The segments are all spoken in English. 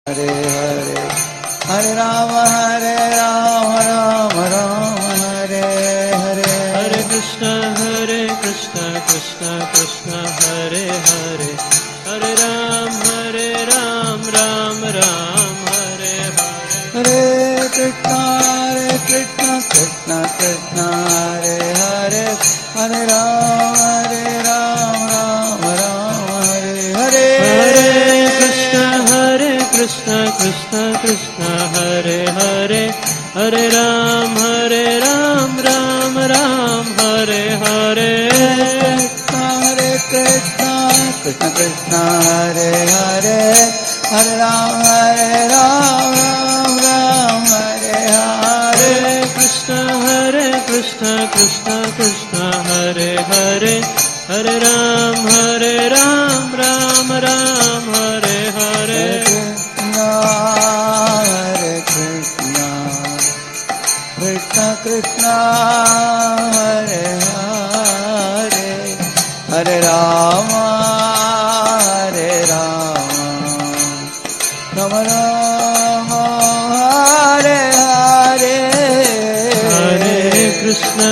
हरे हरे हरे राम राम राम हरे हरे हरे कृष्ण कृष्ण कृष्ण हरे हरे हरे राम राम राम हरे हरे हरे कृष्ण कृष्ण कृष्ण हरे हरे हरे राम राम राम हरे हरे हरे कृष्ण कृष्ण कृष्ण हरे हरे हरे राम राम राम हरे हरे हरे कृष्ण कृष्ण कृष्ण हरे हरे हरे राम राम राम हरे हरे कृष्ण कृष्ण कृष्ण हरे हरे हरे राम राम राम हरे हरे हरे कृष्ण कृष्ण कृष्ण हरे हरे हरे राम राम राम हरे हरे हरे कृष्ण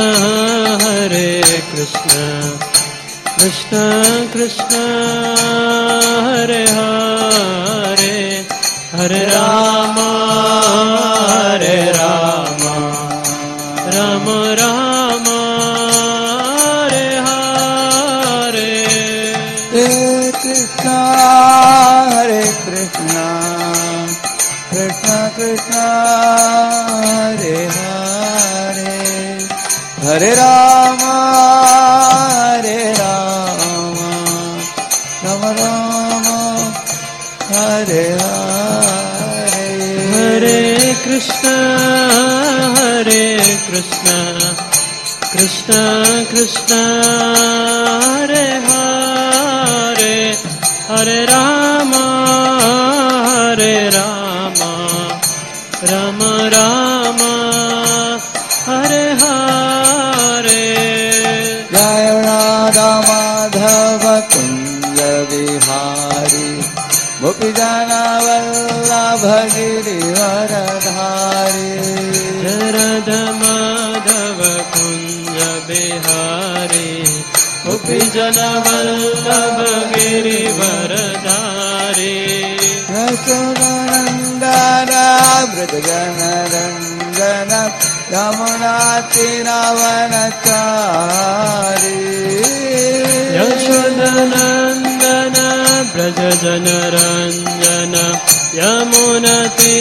कृष्ण कृष्ण हरे हरे हरे राम राम राम हरे हरे कृष्ण कृष्ण कृष्ण हरे हरे हरे राम राम राम हरे हरे हरे कृष्ण कृष्ण कृष्ण हरे हरे हरे राम राम राम हरे हरे जय राधा माधव कुंज बिहारी गोपी जना वल्लभ गिरिवरधारी जय राधा माधव कुंज बिहारी गोपी जना वल्लभ गिरिवरधारी यशोदानंदन व्रज जन रंजन यमुना तीरावनचारी यशोदानंदन व्रज जन रंजन यमुना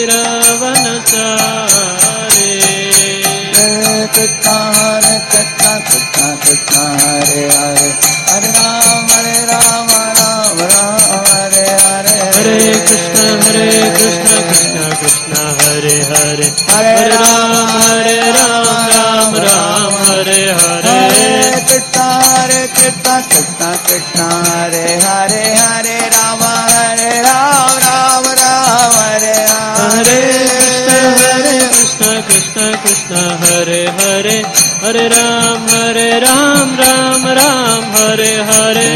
तीरावनचारी कृष्ण कृष्ण कृष्ण कृष्ण हरे हरे हरे राम राम हरे हरे हरे कृष्ण कृष्ण कृष्ण हरे हरे हरे हरे राम राम राम हरे हरे कृष्ण कृष्ण कृष्ण हरे हरे हरे राम राम हरे हरे कृष्ण कृष्ण कृष्ण हरे हरे हरे राम राम हरे हरे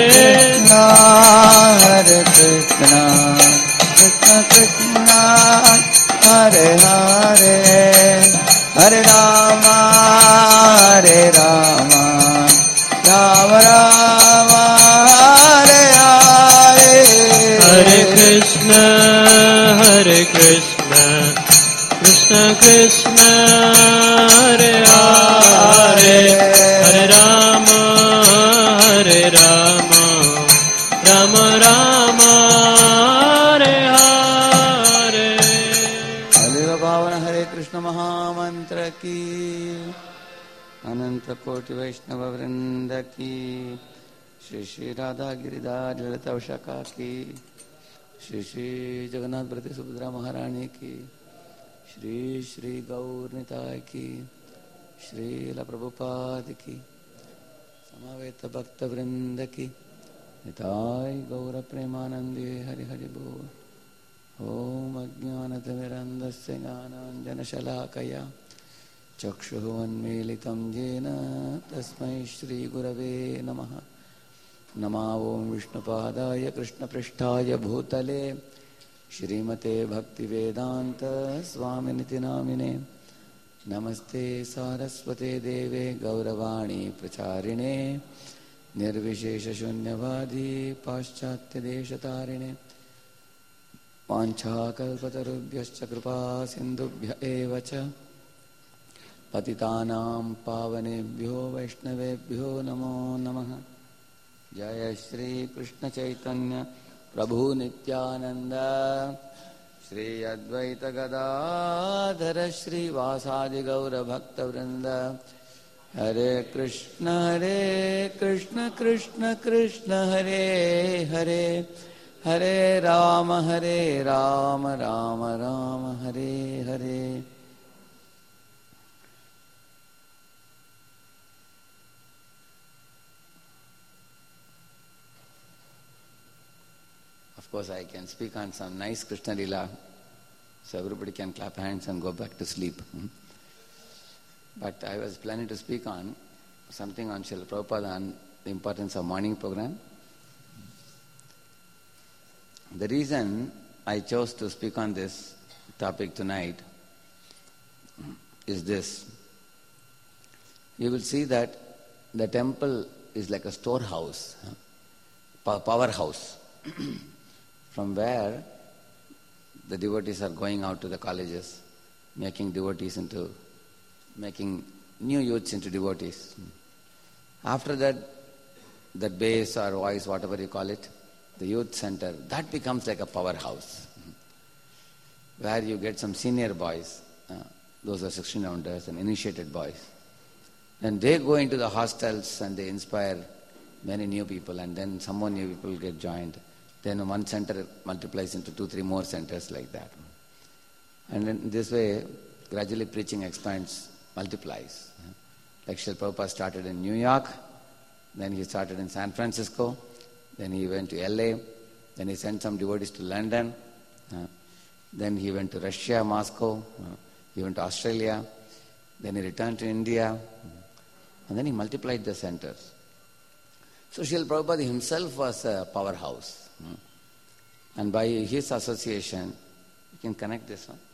हरे कृष्ण कृष्ण कृष्ण हरे हरे हरे राम राम राम हरे हरे हरे कृष्ण कृष्ण कृष्ण हरे हरे हरे राम राम राम हरे हरे हरे पावन हरे कृष्ण महामंत्र की अनंत कोटि वैष्णव वृंद की श्री श्री राधा गिरिधार ललिता उषा की श्री श्री जगन्नाथ प्रति सुभद्रा महारानी की श्री श्री गौर निताय की श्रील प्रभुपाद की समवेत भक्त वृंद की निताय गौर प्रेमानंदे हरि हरि बोल। ओम अज्ञानतिमिरन्धस्य ज्ञानाञ्जनशलाकया चक्षुरुन्मीलितं येन तस्मै श्रीगुरवे नमः। नमो ओं विष्णुपादाय कृष्णपृष्ठाय भूतले Shrimate Bhaktivedanta Swaminiti Namine Namaste Saraswate Deve Gauravani Pracharine Nirvishesha Shunyavadi Paschatya Deshatarine Pancha Kalpatarubhyascha Kripa Sindhubhya Evacha Patitanam Pavanebhyo Vaishnavebhyo Namo Namaha Jaya Shri Krishna Chaitanya Prabhu Nityananda Shri Advaita Gadadhara Shri Vasadi Gaura Bhakta Vrinda Hare Krishna Krishna Krishna Hare Hare Hare Rama Rama Rama Hare Hare. Of course, I can speak on some nice Krishna Lila, so everybody can clap hands and go back to sleep. But I was planning to speak on something on Srila Prabhupada and the importance of morning program. The reason I chose to speak on this topic tonight is this. You will see that the temple is like a storehouse, powerhouse, from where the devotees are going out to the colleges, making new youths into devotees. After that, that base or voice, whatever you call it, the youth center, that becomes like a powerhouse, where you get some senior boys, those are 16-rounders and initiated boys. Then they go into the hostels and they inspire many new people, and then some more new people get joined. Then one center multiplies into 2-3 more centers like that. And in this way, gradually preaching expands, multiplies. Like Srila Prabhupada started in New York, then he started in San Francisco, then he went to LA, then he sent some devotees to London, then he went to Russia, Moscow, he went to Australia, then he returned to India, and then he multiplied the centers. So Srila Prabhupada himself was a powerhouse. And by his association, you can connect this one.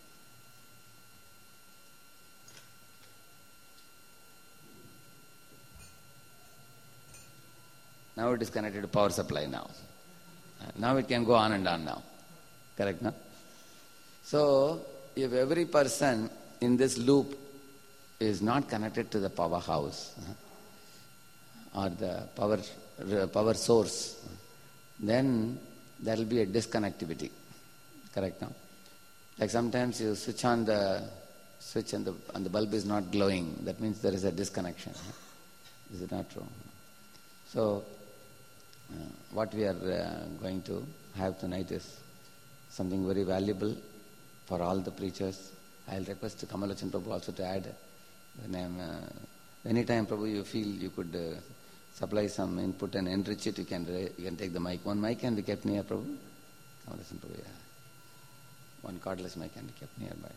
Now it is connected to power supply now. Now it can go on and on now. Correct, no? So, if every person in this loop is not connected to the powerhouse or the power source, then there will be a disconnectivity. Correct, no? Like sometimes you switch on the switch and the bulb is not glowing. That means there is a disconnection. Is it not true? So, what we are going to have tonight is something very valuable for all the preachers. I'll request Kamalachan Prabhu also to add. Anytime, Prabhu, you feel you could supply some input and enrich it, you can take the mic. One mic can be kept near, Prabhu. Kamalachan Prabhu, yeah. One cordless mic can be kept nearby.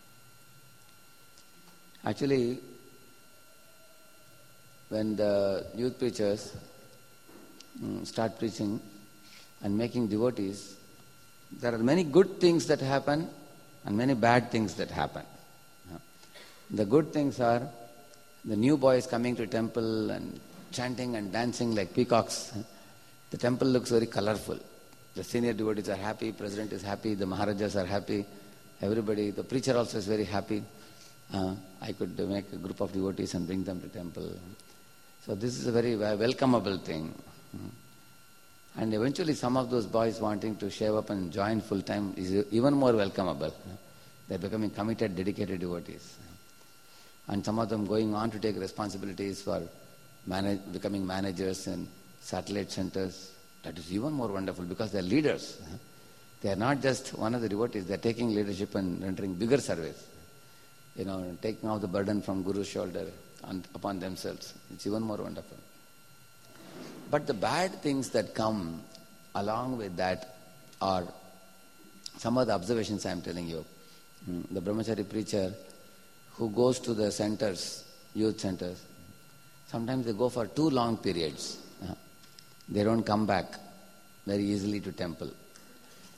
Actually, when the youth preachers start preaching and making devotees, there are many good things that happen and many bad things that happen. The good things are the new boys coming to temple and chanting and dancing like peacocks. The temple looks very colorful. The senior devotees are happy, president is happy, the maharajas are happy, everybody, the preacher also is very happy. I could make a group of devotees and bring them to temple. So this is a very welcomeable thing. And eventually some of those boys wanting to shave up and join full time is even more welcomeable. They're becoming committed, dedicated devotees. And some of them going on to take responsibilities for becoming managers in satellite centers. That is even more wonderful because they're leaders. They are not just one of the devotees, they're taking leadership and rendering bigger service. Taking off the burden from Guru's shoulder upon themselves. It's even more wonderful. But the bad things that come along with that are some of the observations I am telling you. The brahmachari preacher who goes to the centers, youth centers, sometimes they go for too long periods. They don't come back very easily to temple.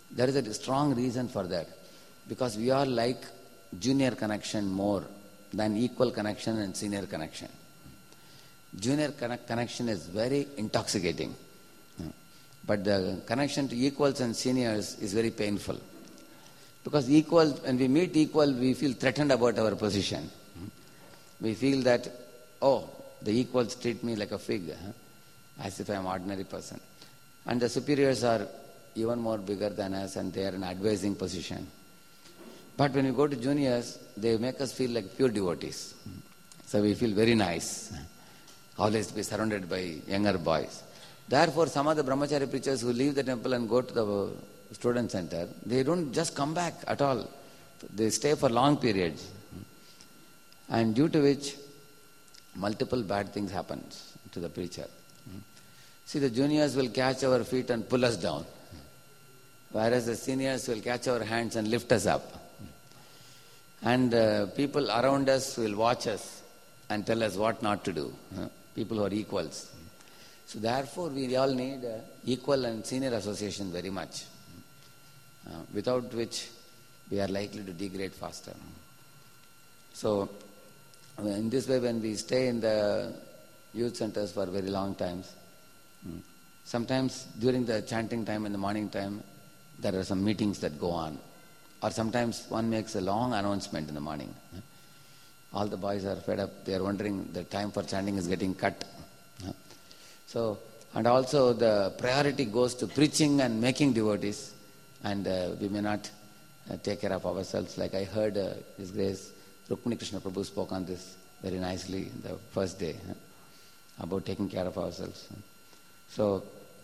There is a strong reason for that. Because we are like junior connection more than equal connection and senior connection. Junior connection is very intoxicating. But the connection to equals and seniors is very painful. Because equal, when we meet equal, we feel threatened about our position. We feel that, oh, the equals treat me like a fig, as if I am an ordinary person. And the superiors are even more bigger than us and they are in advising position. But when we go to juniors, they make us feel like pure devotees. So we feel very nice. Always to be surrounded by younger boys. Therefore, some of the brahmachari preachers who leave the temple and go to the student center, they don't just come back at all. They stay for long periods. And due to which, multiple bad things happen to the preacher. See, the juniors will catch our feet and pull us down. Whereas the seniors will catch our hands and lift us up. And people around us will watch us and tell us what not to do. People who are equals. So therefore we all need equal and senior association very much. Without which we are likely to degrade faster. So in this way, when we stay in the youth centers for very long times, sometimes during the chanting time in the morning time, there are some meetings that go on. Or sometimes one makes a long announcement in the morning. All the boys are fed up. They are wondering the time for chanting is getting cut. So, and also the priority goes to preaching and making devotees. And we may not take care of ourselves. Like I heard His Grace Rukmini Krishna Prabhu spoke on this very nicely in the first day about taking care of ourselves. So,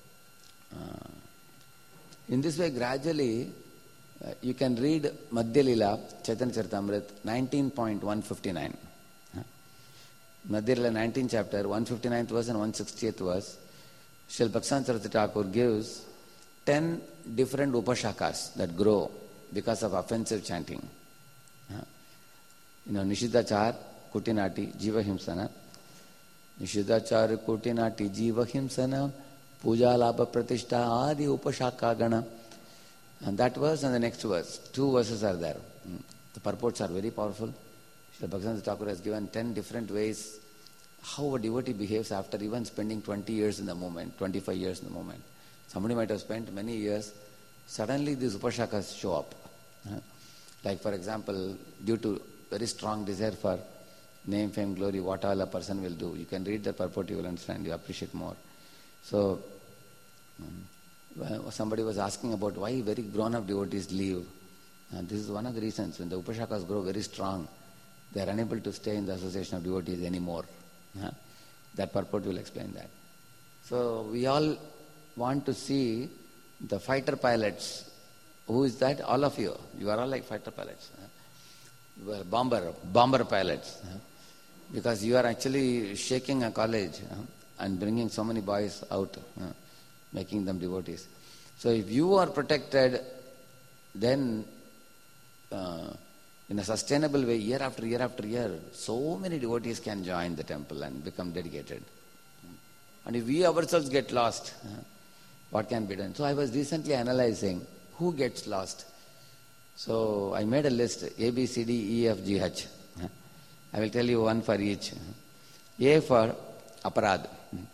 in this way gradually you can read Madhya Lila, Chaitanya Charitamrita 19.159. Madhya Lila 19th chapter, 159th verse and 160th verse. Srila Bhaktivinoda Saraswati Thakur gives 10 different upashakas that grow because of offensive chanting. Nishiddhachar, Kutinati, Jiva Himsana. Nishiddhachar, Kutinati, Jiva Himsana, Puja Labha Pratishta, Adi Upashaka Gana. And that verse and the next verse, 2 verses are there. The purports are very powerful. Srila Bhaktivinoda Thakur has given 10 different ways how a devotee behaves after even spending 20 years in the moment, 25 years in the moment. Somebody might have spent many years, suddenly these upashakas show up. Like for example, due to very strong desire for name, fame, glory, what all a person will do. You can read the purport, you will understand, you appreciate more. So, somebody was asking about why very grown-up devotees leave. This is one of the reasons. When the upashakas grow very strong, they are unable to stay in the association of devotees anymore. That purport will explain that. So we all want to see the fighter pilots. Who is that? All of you. You are all like fighter pilots. Well, bomber pilots. Because you are actually shaking a college and bringing so many boys out, making them devotees. So if you are protected, then in a sustainable way, year after year after year, so many devotees can join the temple and become dedicated. And if we ourselves get lost, what can be done? So I was recently analyzing who gets lost. So I made a list, A, B, C, D, E, F, G, H. I will tell you one for each. A for aparad.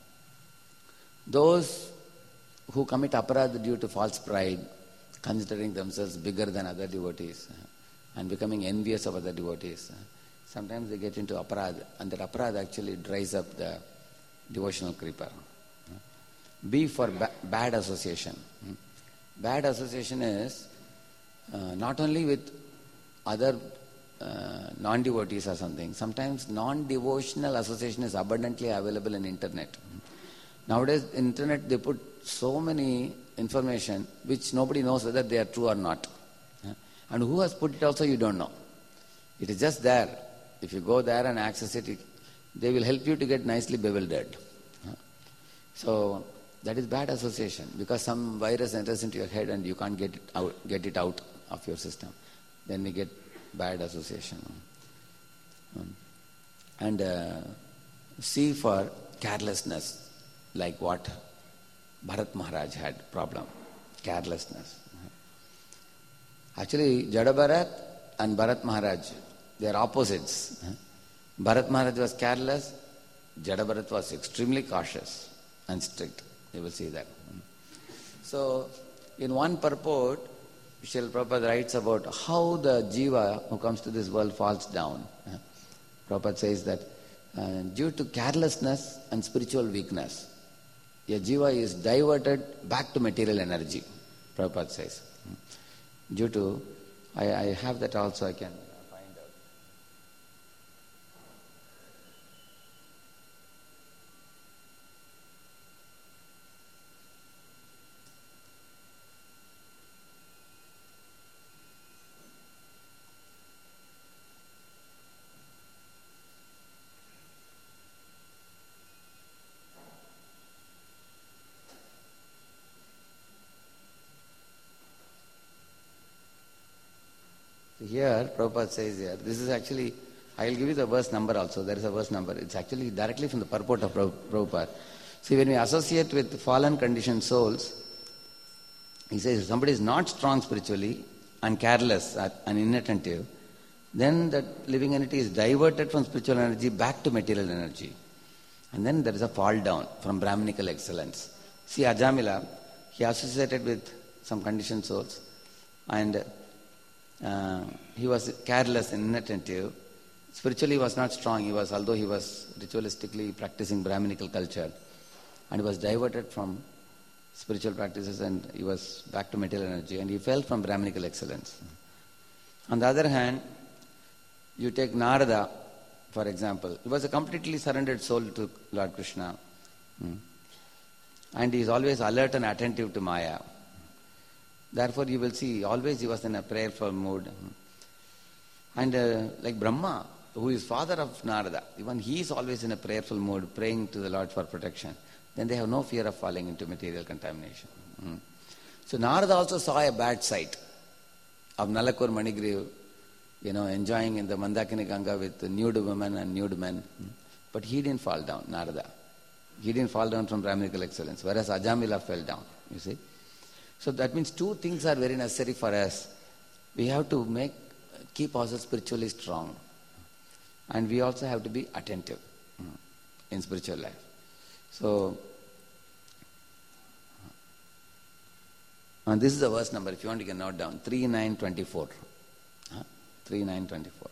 Those who commit aparad due to false pride, considering themselves bigger than other devotees, and becoming envious of other devotees. Sometimes they get into aparad, and that aparad actually dries up the devotional creeper. B for bad association. Bad association is not only with other non-devotees or something. Sometimes non-devotional association is abundantly available in internet. Nowadays, in internet they put so many information which nobody knows whether they are true or not. And who has put it also you don't know. It is just there. If you go there and access it, they will help you to get nicely bewildered. So that is bad association, because some virus enters into your head and you can't get it out of your system. Then we get bad association. And C for carelessness, like what Bharat Maharaj had problem, carelessness. Actually, Jada Bharat and Bharat Maharaj, they are opposites. Bharat Maharaj was careless, Jada Bharat was extremely cautious and strict. You will see that. So, in one purport, Srila Prabhupada writes about how the jiva who comes to this world falls down. Prabhupada says that due to carelessness and spiritual weakness, a jiva is diverted back to material energy, Prabhupada says. Due to, I have that also, I can find out. Here, Prabhupada says here, this is actually, I will give you the verse number also, there is a verse number. It's actually directly from the purport of Prabhupada. See, when we associate with fallen conditioned souls, he says if somebody is not strong spiritually and careless and inattentive, then that living entity is diverted from spiritual energy back to material energy. And then there is a fall down from Brahminical excellence. See, Ajamila, he associated with some conditioned souls and he was careless and inattentive. Spiritually he was not strong. Although he was ritualistically practicing Brahminical culture, and he was diverted from spiritual practices and he was back to material energy, and he fell from Brahminical excellence. On the other hand, you take Narada, for example. He was a completely surrendered soul to Lord Krishna. And he is always alert and attentive to Maya. Therefore, you will see, always he was in a prayerful mood. And like Brahma, who is father of Narada, even he is always in a prayerful mood, praying to the Lord for protection. Then they have no fear of falling into material contamination. So Narada also saw a bad sight of Nalakur Manigriv, enjoying in the Mandakini Ganga with nude women and nude men. But he didn't fall down, Narada. He didn't fall down from Brahminical excellence, whereas Ajamila fell down, you see. So that means two things are very necessary for us. We have to keep ourselves spiritually strong. And we also have to be attentive in spiritual life. So, and this is the verse number, if you want you can note down, 3924. 3924.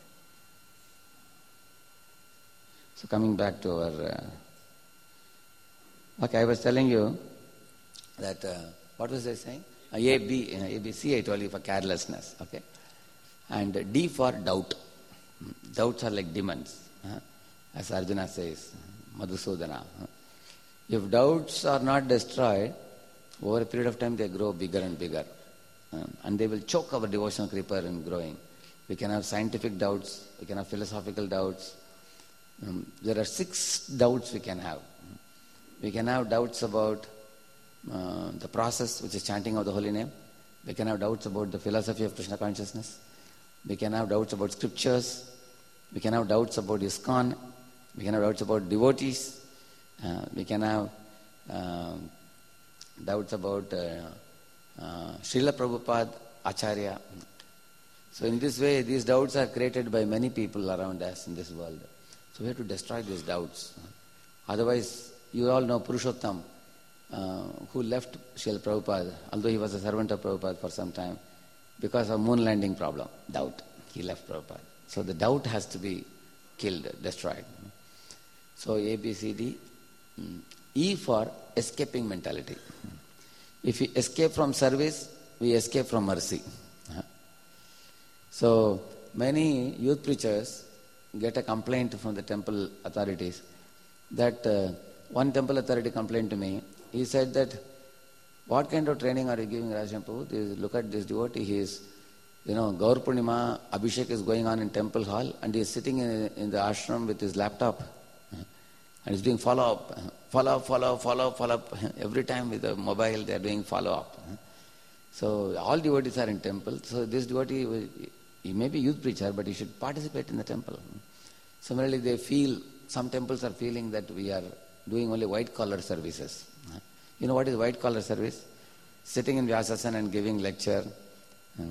So coming back to our... okay, I was telling you that... what was I saying? C I told you for carelessness, okay? And D for doubt. Doubts are like demons, as Arjuna says, Madhusudana. If doubts are not destroyed, over a period of time they grow bigger and bigger. And they will choke our devotional creeper in growing. We can have scientific doubts, we can have philosophical doubts. There are 6 doubts we can have. We can have doubts about the process, which is chanting of the holy name. We can have doubts about the philosophy of Krishna consciousness. We can have doubts about scriptures. We can have doubts about ISKCON. We can have doubts about devotees. We can have doubts about Srila Prabhupada, Acharya. So in this way, these doubts are created by many people around us in this world. So we have to destroy these doubts. Otherwise, you all know Purushottam, who left Srila Prabhupada, although he was a servant of Prabhupada for some time, because of moon landing problem, doubt. He left Prabhupada. So the doubt has to be killed, destroyed. So A, B, C, D. E for escaping mentality. If we escape from service, we escape from mercy. So many youth preachers get a complaint from the temple authorities that one temple authority complained to me. He said that, what kind of training are you giving Rajan Prabhu? Look at this devotee, he is, Gaur Purnima, Abhishek is going on in temple hall and he is sitting in the ashram with his laptop and he's doing follow up. Every time with the mobile they are doing follow up. So all devotees are in temple. So this devotee, he may be youth preacher, but he should participate in the temple. Similarly, they feel, some temples are feeling that we are doing only white collar services. You know what is white collar service? Sitting in Vyasasana and giving lecture,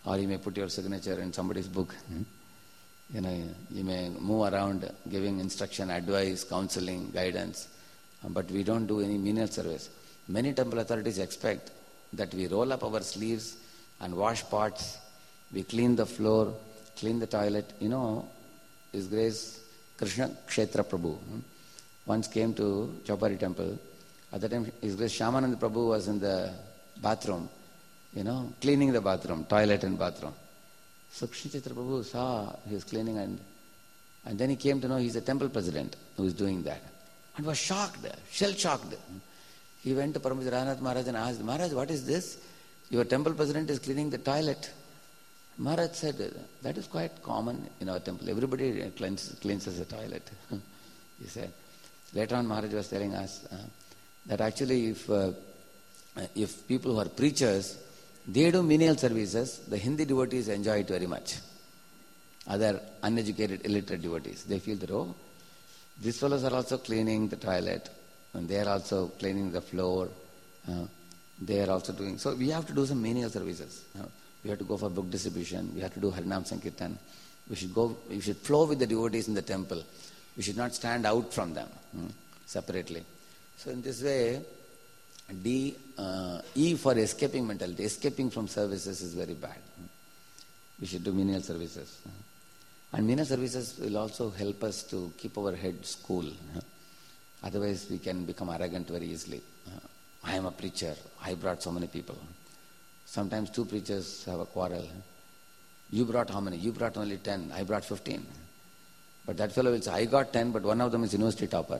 or you may put your signature in somebody's book. You may move around giving instruction, advice, counseling, guidance, but we don't do any menial service. Many temple authorities expect that we roll up our sleeves and wash pots, we clean the floor, clean the toilet. His Grace Krishna Kshetra Prabhu once came to Chowpari temple. At that time, His Grace Shyamananda Prabhu was in the bathroom, cleaning the bathroom, toilet and bathroom. So Krishna Kshetra Prabhu saw he was cleaning, and then he came to know he's a temple president who is doing that, and was shocked, shell-shocked. He went to Paramahansa Raghunath Maharaj and asked, Maharaj, what is this? Your temple president is cleaning the toilet. Maharaj said, that is quite common in our temple. Everybody cleanses the toilet. He said. Later on, Maharaj was telling us that actually if people who are preachers, they do menial services, the Hindi devotees enjoy it very much. Other uneducated, illiterate devotees, they feel that, these fellows are also cleaning the toilet, and they are also cleaning the floor. They are also doing. So we have to do some menial services. We have to go for book distribution. We have to do Harinam Sankirtan. We should flow with the devotees in the temple. We should not stand out from them separately. So in this way, E for escaping mentality. Escaping from services is very bad. We should do menial services. And menial services will also help us to keep our heads cool. Otherwise we can become arrogant very easily. I am a preacher. I brought so many people. Sometimes two preachers have a quarrel. You brought how many? You brought only 10. I brought 15. But that fellow will say, I got 10, but one of them is university topper.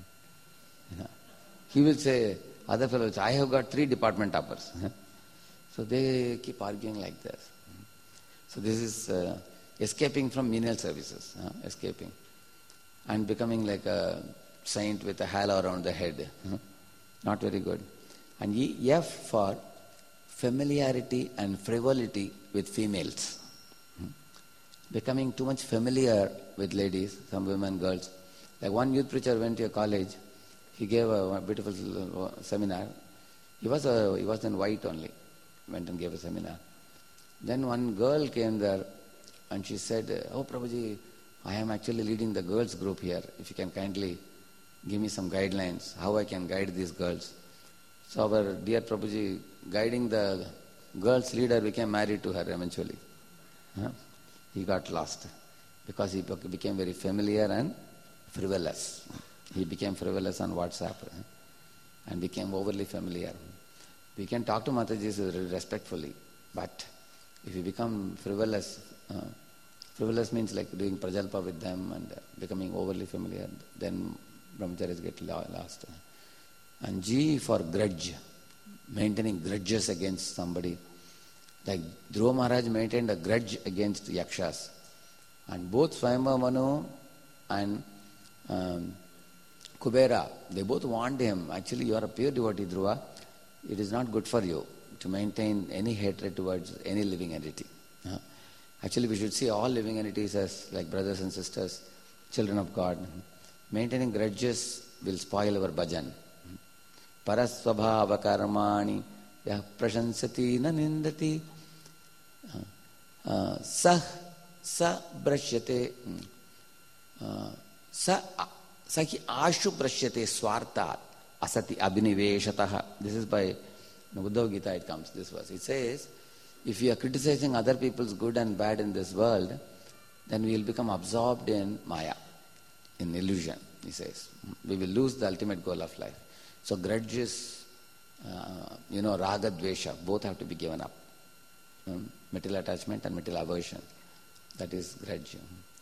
He will say, other fellow will say, I have got 3 department toppers. So they keep arguing like this. So this is escaping from menial services. Escaping. And becoming like a saint with a halo around the head. Not very good. And F for familiarity and frivolity with females. Becoming too much familiar with ladies, some women, girls. Like one youth preacher went to a college. He gave a beautiful seminar. He was in white only. Went and gave a seminar. Then one girl came there and she said, oh Prabhuji, I am actually leading the girls group here. If you can kindly give me some guidelines, how I can guide these girls. So our dear Prabhuji, guiding the girls leader, became married to her eventually. He got lost because he became very familiar and frivolous. He became frivolous on WhatsApp and became overly familiar. We can talk to Mataji respectfully, but if you become frivolous, frivolous means like doing prajalpa with them and becoming overly familiar, then brahmacharis get lost. And G for grudge, maintaining grudges against somebody. Like Dhruva Maharaj maintained a grudge against Yakshas. And both Swayambhava Manu and Kubera, they both warned him, actually you are a pure devotee, Dhruva. It is not good for you to maintain any hatred towards any living entity. Actually we should see all living entities as like brothers and sisters, children of God. Maintaining grudges will spoil our bhajan. Parasvabhava karmani yah prashansati na nindati sa brashyate sahi ashu brashyate swartat asati abhiniveshataha. This is by Uddhava Gita it comes, this verse. It says, if you are criticizing other people's good and bad in this world, then we will become absorbed in maya, in illusion, he says. We will lose the ultimate goal of life. So grudges, raga, dvesha, both have to be given up. Material attachment and material aversion. That is grudge.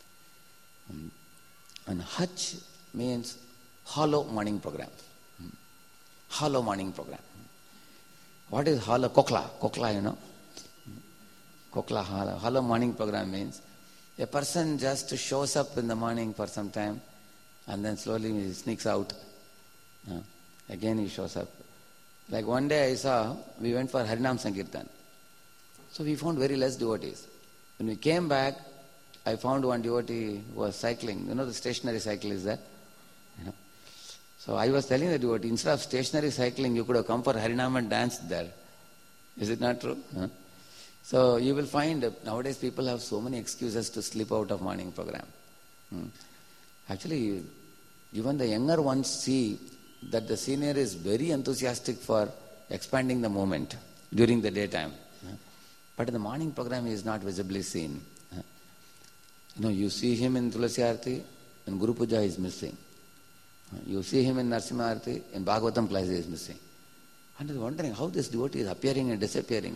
And Hach means hollow morning program. Hollow morning program. What is hollow? Kokla, Kokla, hollow morning program means a person just shows up in the morning for some time and then slowly he sneaks out. Again he shows up. Like one day I saw, we went for Harinam Sankirtan. So we found very less devotees. When we came back, I found one devotee who was cycling. The stationary cycle is there. So I was telling the devotee, instead of stationary cycling, you could have come for Harinam and danced there. Is it not true? So you will find nowadays people have so many excuses to slip out of morning program. Actually, even the younger ones see that the senior is very enthusiastic for expanding the movement during the daytime. But in the morning program he is not visibly seen. You see him in Tulasi Arati, in Guru Puja he is missing. You see him in Narsimha Arati, in Bhagavatam class he is missing. And I was wondering how this devotee is appearing and disappearing.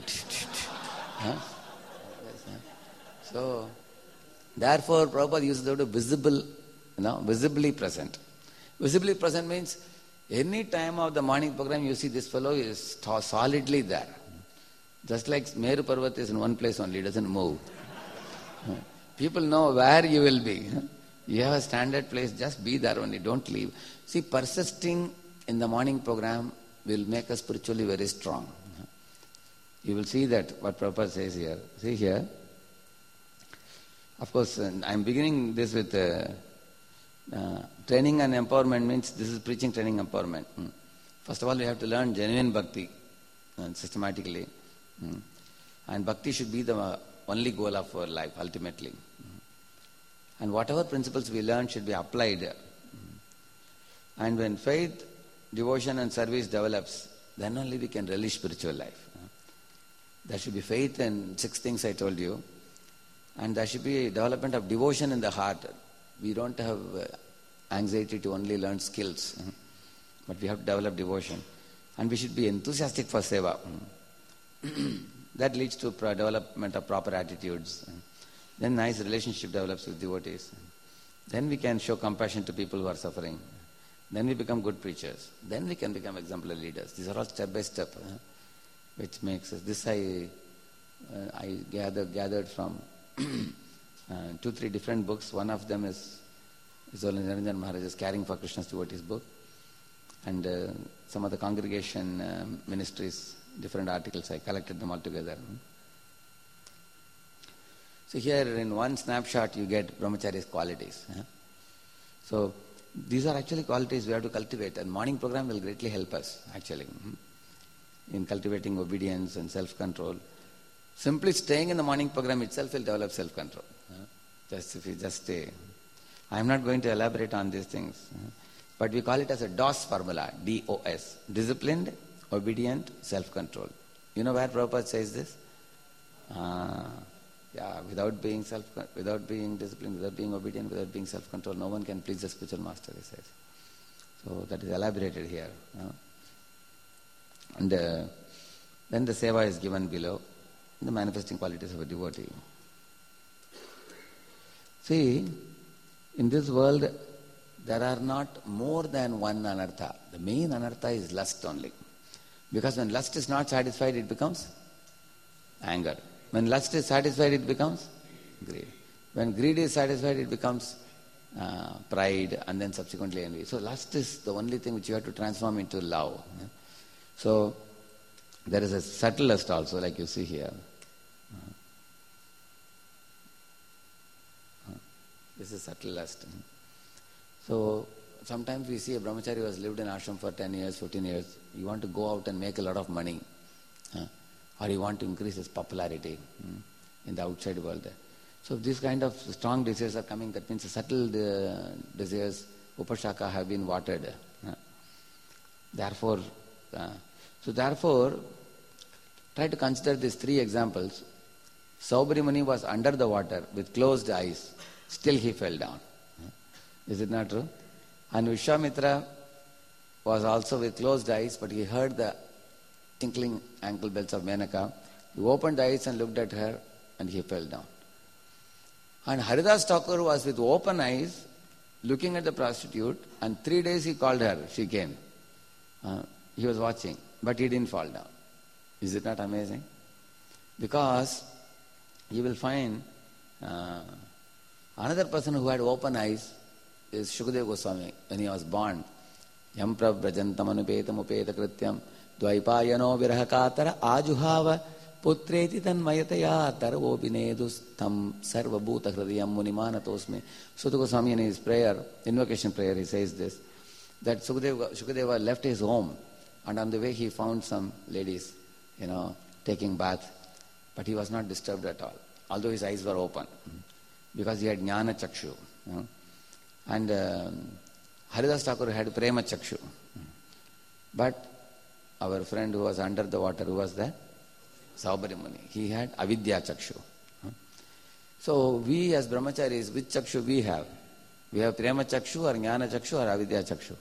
So, therefore Prabhupada uses the word visible, visibly present. Visibly present means any time of the morning program you see this fellow is solidly there. Just like Meru Parvat is in one place only, doesn't move. People know where you will be. You have a standard place, just be there only, don't leave. See, persisting in the morning program will make us spiritually very strong. You will see that what Prabhupada says here. See here. Of course, I'm beginning this with training and empowerment means this is preaching, training, empowerment. First of all, we have to learn genuine bhakti systematically. And bhakti should be the only goal of our life, ultimately. And whatever principles we learn should be applied. And when faith, devotion and service develops, then only we can relish spiritual life. There should be faith in 6 things I told you. And there should be development of devotion in the heart. We don't have anxiety to only learn skills. But we have to develop devotion. And we should be enthusiastic for seva. That leads to development of proper attitudes. Then nice relationship develops with devotees. Then we can show compassion to people who are suffering. Then we become good preachers. Then we can become exemplary leaders. These are all step by step, which makes us. This I gathered from 2-3 different books. One of them is Zola Niranjan Maharaj's Caring for Krishna's Devotees book, and some of the congregation ministries, different articles. I collected them all together. So here in one snapshot you get brahmachari's qualities. So these are actually qualities we have to cultivate, and morning program will greatly help us actually in cultivating obedience and self-control. Simply staying in the morning program itself will develop self-control. Just if you just stay. I am not going to elaborate on these things, but we call it as a DOS formula, D-O-S, disciplined, obedient, self-control. You know where Prabhupada says this? Without being disciplined, without being obedient, without being self-control, no one can please the spiritual master, he says. So that is elaborated here. And then the seva is given below, the manifesting qualities of a devotee. See, in this world, there are not more than one anartha. The main anartha is lust only. Because when lust is not satisfied, it becomes anger. When lust is satisfied, it becomes greed. When greed is satisfied, it becomes pride, and then subsequently envy. So lust is the only thing which you have to transform into love. So there is a subtle lust also, like you see here. This is subtle lust. So sometimes we see a brahmachari who has lived in ashram for 10 years, 15 years. You want to go out and make a lot of money. Or you want to increase his popularity in the outside world. So these kind of strong desires are coming. That means the subtle desires, upashaka, have been watered. Therefore, try to consider these 3 examples. Saubhari Muni was under the water with closed eyes. Still he fell down. Is it not true? And Vishwamitra was also with closed eyes, but he heard the tinkling ankle bells of Menaka. He opened the eyes and looked at her, and he fell down. And Haridas Thakur was with open eyes, looking at the prostitute, and 3 days he called her, she came. He was watching, but he didn't fall down. Is it not amazing? Because you will find another person who had open eyes is Shukadeva Goswami. When he was born, Yam Prabhrajantam Anupetam Upeta Krityam Dvaipayano Virahakatara Ajuhava Putreti Tanmayataya Tarvo Binedustam Sarva Bhuta Hridayam Munimanatosme. Shukadeva Goswami in his prayer, invocation prayer, he says this, that Shukadeva left his home, and on the way he found some ladies, taking bath. But he was not disturbed at all, although his eyes were open, because he had Jnana Chakshu. And Haridas Thakur had Prema Chakshu. But our friend who was under the water, who was there? Saubhari Muni. He had Avidya Chakshu. So we as brahmacharis, which Chakshu we have? We have Prema Chakshu or Jnana Chakshu or Avidya Chakshu?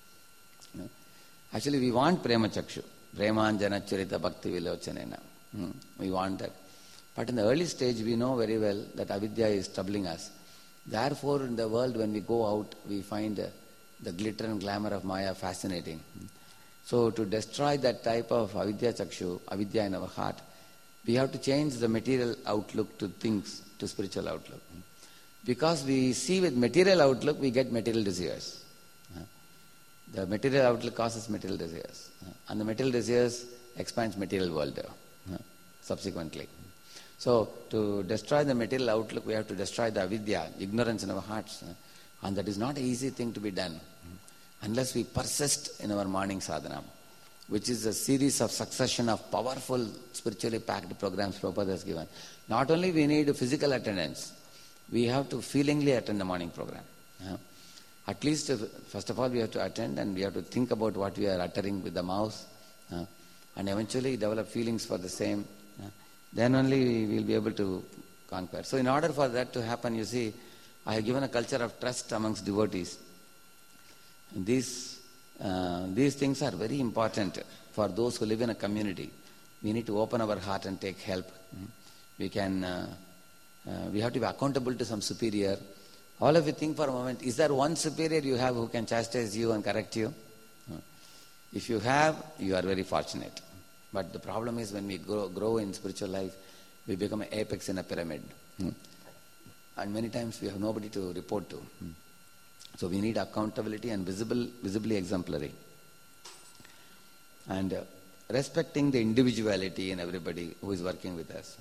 Actually, we want Prema Chakshu. Premanjana Charita Bhakti Vilochanena. We want that. But in the early stage, we know very well that avidya is troubling us. Therefore, in the world, when we go out, we find the glitter and glamour of Maya fascinating. So, to destroy that type of avidya chakshu, avidya in our heart, we have to change the material outlook to things, to spiritual outlook. Because we see with material outlook, we get material desires. The material outlook causes material desires. And the material desires expands material world subsequently. So, to destroy the material outlook, we have to destroy the avidya, ignorance in our hearts. And that is not an easy thing to be done unless we persist in our morning sadhana, which is a series of succession of powerful spiritually packed programs Prabhupada has given. Not only we need physical attendance, we have to feelingly attend the morning program. At least, first of all, we have to attend and we have to think about what we are uttering with the mouth and eventually develop feelings for the same. Then only we will be able to conquer. So in order for that to happen, you see, I have given a culture of trust amongst devotees. These things are very important for those who live in a community. We need to open our heart and take help. We have to be accountable to some superior. All of you think for a moment, is there one superior you have who can chastise you and correct you? If you have, you are very fortunate. But the problem is when we grow in spiritual life, we become an apex in a pyramid. And many times we have nobody to report to. So we need accountability and visibly exemplary. And respecting the individuality in everybody who is working with us.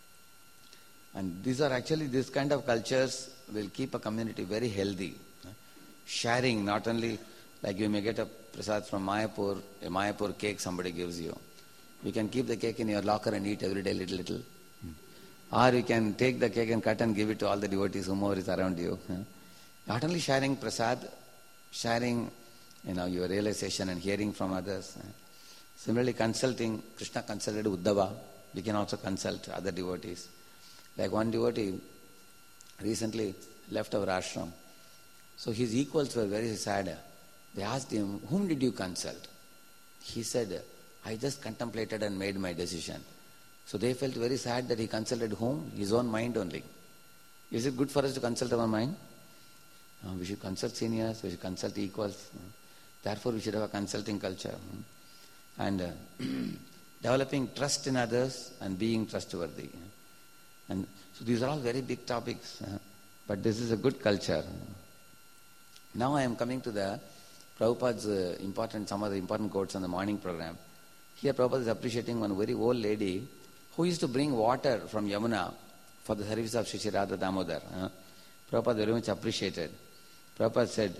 And these kind of cultures will keep a community very healthy. Sharing, not only like you may get a prasad from Mayapur, a Mayapur cake somebody gives you. You can keep the cake in your locker and eat every day little. Or you can take the cake and cut and give it to all the devotees whomever is around you. Not only sharing prasad, sharing your realization and hearing from others. Similarly, consulting. Krishna consulted Uddhava. We can also consult other devotees. Like one devotee recently left our ashram. So his equals were very sad. They asked him, whom did you consult? He said, I just contemplated and made my decision. So they felt very sad that he consulted whom? His own mind only. Is it good for us to consult our mind? We should consult seniors, we should consult equals. Therefore we should have a consulting culture. And developing trust in others and being trustworthy. And so these are all very big topics. But this is a good culture. Now I am coming to the Prabhupada's some of the important quotes on the morning program. Here Prabhupada is appreciating one very old lady who used to bring water from Yamuna for the service of Shri Radha Damodar. Prabhupada very much appreciated. Prabhupada said,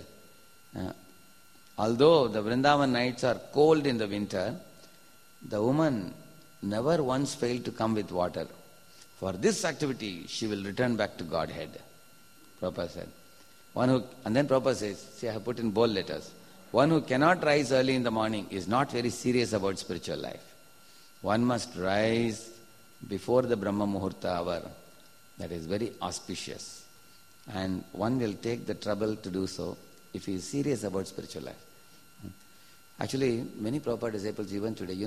although the Vrindavan nights are cold in the winter, the woman never once failed to come with water. For this activity, she will return back to Godhead. Prabhupada said. And then Prabhupada says, see, I have put in bold letters. One who cannot rise early in the morning is not very serious about spiritual life. One must rise before the Brahma Muhurta hour. That is very auspicious. And one will take the trouble to do so if he is serious about spiritual life. Actually, many Prabhupada disciples even today,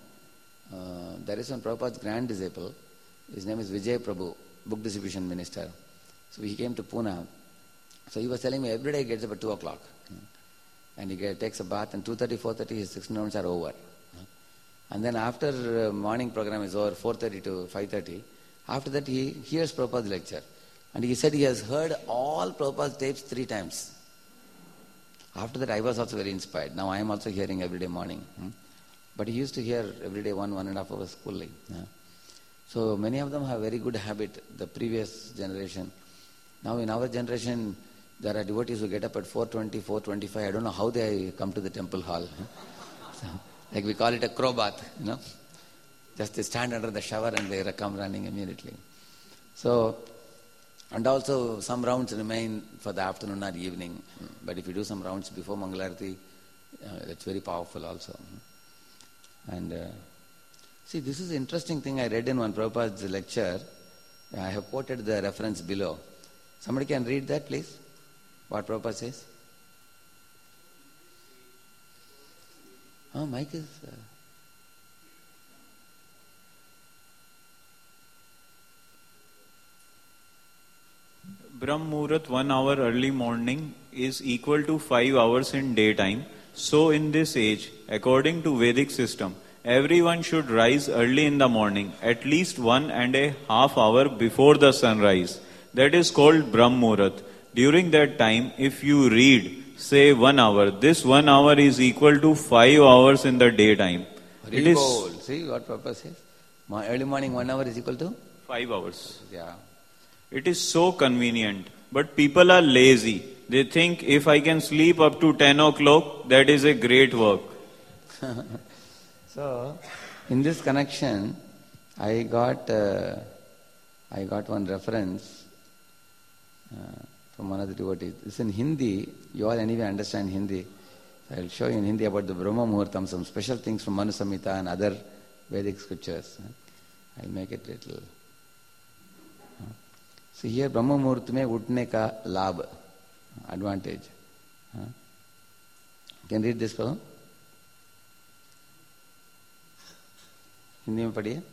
there is one Prabhupada's grand disciple. His name is Vijay Prabhu, book distribution minister. So he came to Pune. So he was telling me every day he gets up at 2 o'clock. And he takes a bath and 2:30, 4:30 his 16 rounds are over. And then after morning program is over, 4:30 to 5:30, after that he hears Prabhupada's lecture. And he said he has heard all Prabhupada's tapes 3 times. After that I was also very inspired. Now I am also hearing every day morning. But he used to hear every day 1.5 hours fully. So many of them have very good habit, the previous generation. Now in our generation, there are devotees who get up at 4:20, 4:25. I don't know how they come to the temple hall. So, like we call it a crow bath, Just they stand under the shower and they come running immediately. So, and also some rounds remain for the afternoon or evening. But if you do some rounds before Mangalarati, that's very powerful also. And see, this is an interesting thing I read in one Prabhupada's lecture. I have quoted the reference below. Somebody can read that, please? What Prabhupada says? Oh, mic is... Brahm Muhurat 1 hour early morning is equal to 5 hours in daytime. So in this age, according to Vedic system, everyone should rise early in the morning, at least 1.5 hours before the sunrise. That is called Brahm Muhurat. During that time, if you read, say 1 hour, this 1 hour is equal to 5 hours in the daytime. It is bold. See what Prabhupada says? Early morning 1 hour is equal to? 5 hours. Yeah. It is so convenient. But people are lazy. They think if I can sleep up to 10 o'clock, that is a great work. So, in this connection, I got one reference from one of the devotees. It's in Hindi. You all anyway understand Hindi. I'll show you in Hindi about the Brahma Muhurtam, some special things from Manu Samhita and other Vedic scriptures. I'll make it little. See here, Brahma Muhurt mein utne ka labh, advantage. Can you read this fellow? Hindi में पढ़िए.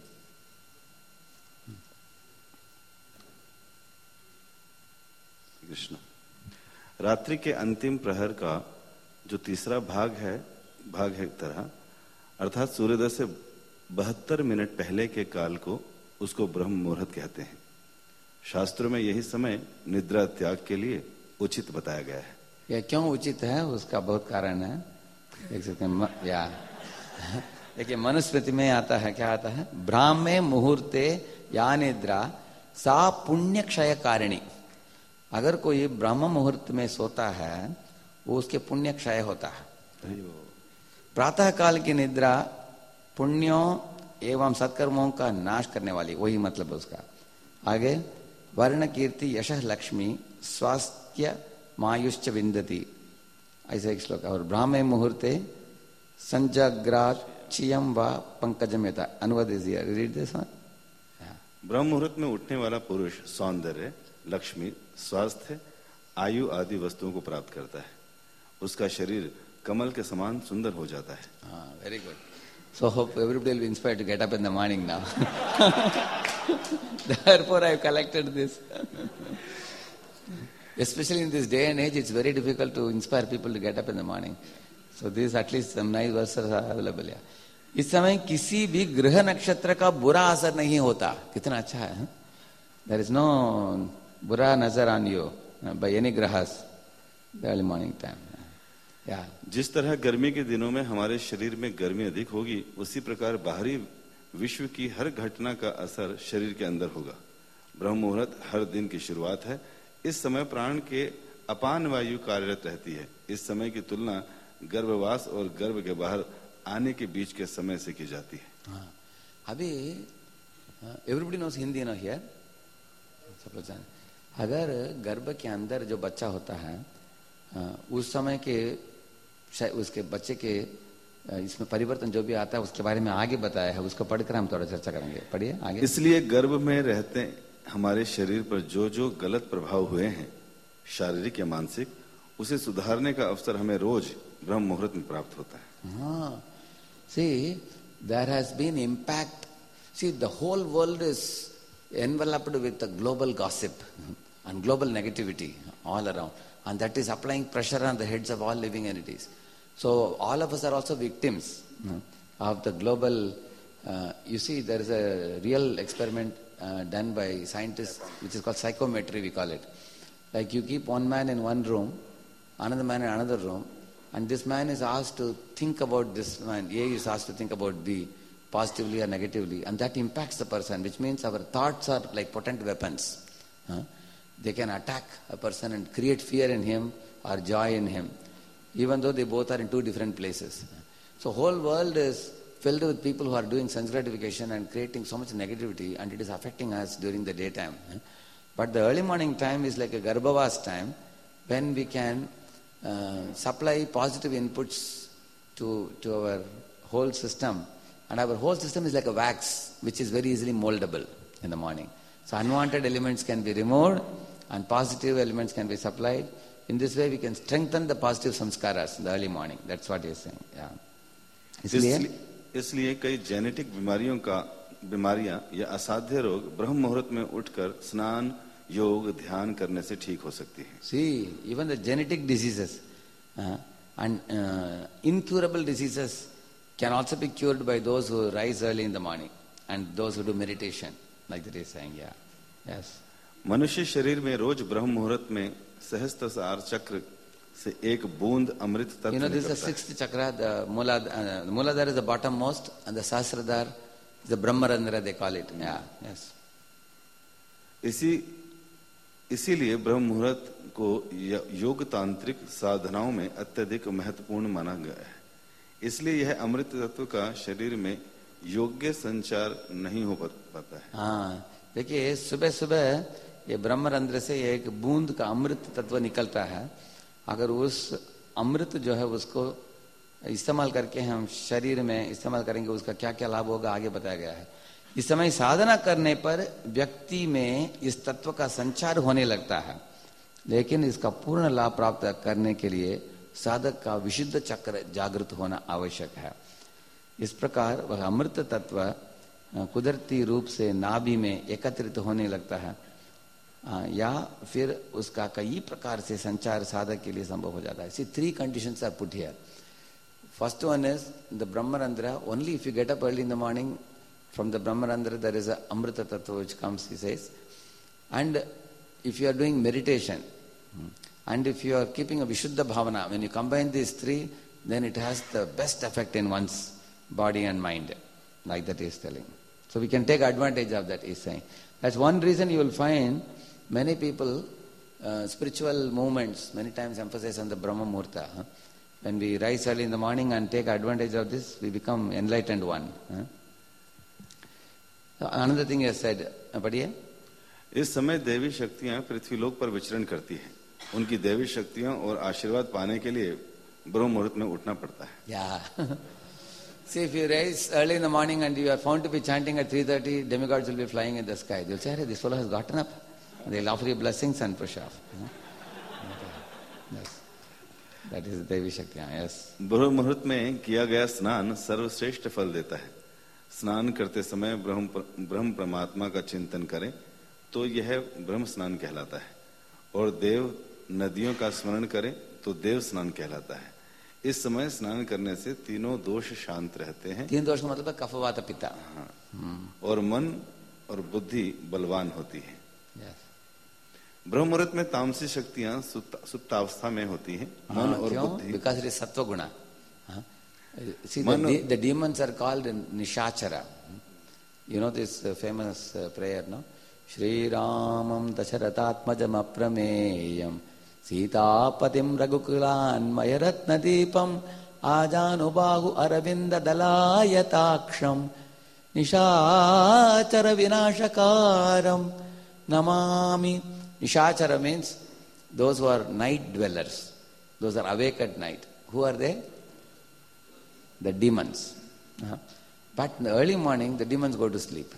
कृष्ण. रात्रि के अंतिम प्रहर का जो तीसरा भाग है तरह, अर्थात सूर्योदय से 72 मिनट पहले के काल को उसको ब्रह्म मुहूर्त कहते हैं. शास्त्रों में यही समय निद्रा त्याग के लिए उचित बताया गया है. यह क्यों उचित है उसका बहुत कारण है. देख सकते हैं देखिए मनुस्मृति में आता है, क्या आता है? ब्राह्मे मुहूर्ते या निद्रा सा पुण्य क्षय कारिणी. अगर कोई ब्रह्म मुहूर्त में सोता है वो उसके पुण्य क्षय होता है. प्रातः काल की निद्रा पुण्यों एवं सत्कर्मों का नाश करने वाली, वही मतलब उसका. आगे वर्ण कीर्ति यशः लक्ष्मी स्वास्थ्य मायुश्च विंदति, ऐसा एक श्लोक. और ब्राह्मे मुहूर्ते संजग्रात चियम व पंकजमेता. अनुवाद is here. Read this one. ब्रह्म मुहूर्त में उठने वाला पुरुष सौंदर्य, लक्ष्मी, स्वास्थ्य, आयु आदि वस्तुओं को प्राप्त करता है. उसका शरीर कमल के समान सुंदर हो जाता है. Very good. So hope everybody will be inspired to get up in the morning now. Therefore I have collected this. Especially in this day and age, it's very difficult to inspire people to get up in the morning. So these at least some nice verses are available here. इस समय किसी भी ग्रह नक्षत्र का बुरा असर नहीं होता. कितना अच्छा है. There is no बुरा नजर on you by any grahas the early morning time. Yeah. जिस तरह गर्मी के दिनों में हमारे शरीर में गर्मी अधिक होगी, उसी प्रकार बाहरी विश्व की हर घटना का असर शरीर के अंदर होगा. ब्रह्म मुहूर्त हर दिन की शुरुआत है. इस समय प्राण के अपान वायु कार्यरत रहती है. इस समय की तुलना गर्भवास और गर्भ के बाहर आने के बीच के समय से की जाती है. अभी everybody knows Hindi no here. Suppose अगर गर्भ के अंदर जो बच्चा होता है उस समय के उसके बच्चे के इसमें परिवर्तन जो भी आता है उसके बारे में आगे बताया है. उसको पढ़कर हम थोड़ा चर्चा करेंगे. पढ़िए आगे. इसलिए गर्भ में रहते हमारे शरीर पर जो जो गलत प्रभाव हुए हैं, शारीरिक या मानसिक, उसे सुधारने का अवसर हमें रोज ब्रह्म मुहूर्त में प्राप्त होता है. See, there has been impact. See, the whole world is enveloped with a global gossip and global negativity all around. And that is applying pressure on the heads of all living entities. So all of us are also victims of the global... you see, there is a real experiment done by scientists, which is called psychometry, we call it. Like you keep one man in one room, another man in another room, and this man is asked to think about this man. A is asked to think about B, positively or negatively, and that impacts the person, which means our thoughts are like potent weapons. They can attack a person and create fear in him or joy in him, even though they both are in two different places. So whole world is filled with people who are doing sense gratification and creating so much negativity, and it is affecting us during the daytime. But the early morning time is like a Garbhavas time, when we can supply positive inputs to our whole system. And our whole system is like a wax, which is very easily moldable in the morning. So unwanted elements can be removed and positive elements can be supplied. In this way, we can strengthen the positive samskaras in the early morning. That's what he is saying. Yeah. इसलिए कई genetic बीमारियां या असाध्य रोग ब्रह्म मुहूर्त में उठकर स्नान, योग, ध्यान करने से ठीक हो सकती है. See, even the genetic diseases and incurable diseases can also be cured by those who rise early in the morning and those who do meditation, like that he is saying. Yeah. Yes. मनुष्य शरीर में रोज ब्रह्म मुहूर्त में सहस्त्रसार चक्र से एक बूंद अमृत तत्व You know, this is the sixth chakra, the Mooladhara is the bottommost, and the Sahasradhara is the Brahmarandhara, they call it. Yeah, yes. इसीलिए ब्रह्म मुहूर्त को योग तांत्रिक साधनाओं में अत्यधिक महत्वपूर्ण माना गया है. इसलिए यह अमृत तत्व का शरीर में योग्य संचार नहीं हो पाता है. हाँ, देखिए सुबह सुबह ये ब्रह्मरंध्र से एक बूंद का अमृत तत्व निकलता है. अगर उस अमृत जो है उसको इस्तेमाल करके हम शरीर में इस्तेमाल करेंगे, उसका क्या क्या लाभ होगा आगे बताया गया है. इस समय साधना करने पर व्यक्ति में इस तत्व का संचार होने लगता है, लेकिन इसका पूर्ण लाभ प्राप्त करने के लिए साधक का विशुद्ध चक्र जागृत होना आवश्यक है. इस प्रकार वह अमृत तत्व कुदरती रूप से नाभि में एकत्रित होने लगता है, या फिर उसका कई प्रकार से संचार साधक के लिए संभव हो जाता है. See, three conditions are put here. First one is the Brahmarandhra. Only if you get up early in the morning, from the Brahmarandhra there is a Amrita Tattva which comes, he says. And if you are doing meditation, and if you are keeping a Vishuddha Bhavana, when you combine these three, then it has the best effect in one's body and mind, like that he is telling. So we can take advantage of that, he is saying. That's one reason you will find many people, spiritual movements, many times emphasize on the Brahma Muhurta. When we rise early in the morning and take advantage of this, we become enlightened one. Another thing he has said, पढ़िए. इस समय देवी शक्तियां पृथ्वीलोक पर विचरण करती हैं. उनकी देवी शक्तियों और आशीर्वाद पाने के लिए ब्रह्म मुहूर्त में उठना पड़ता है. Yeah. See, if you rise early in the morning and you are found to be chanting at 3:30, demigods will be flying in the sky. They will say, "Hey, this fellow has gotten up." They will offer you blessings and push off. Yes. That is Devi Shakti. Yes. ब्रह्म मुहूर्त में किया गया स्नान सर्वश्रेष्ठ फल देता है. स्नान करते समय ब्रह्म परमात्मा का चिंतन करें तो यह ब्रह्म स्नान कहलाता है, और देव नदियों का स्मरण करें तो देव स्नान कहलाता है. इस समय स्नान करने से तीनों दोष शांत रहते हैं. तीन दोष का मतलब है कफ वात पित्त. और मन और बुद्धि बलवान होती है. Yes. ब्रह्म मुहूर्त में तामसी शक्तियां सुप्तावस्था में होती हैं. मन और बुद्धि. Because it is sattva guna. See, the demons are called Nishachara. You know this famous prayer, no? Shri Ramam Dasharatatmajam Aprameyam Sitapatim Raghukulan Mayaratna Deepam Ajanubahu Aravinda Dalayataksham Nishachara Vinashakaram Namami. Nishachara means those who are night dwellers, those are awake at night. Who are they? The demons. But in the early morning, the demons go to sleep.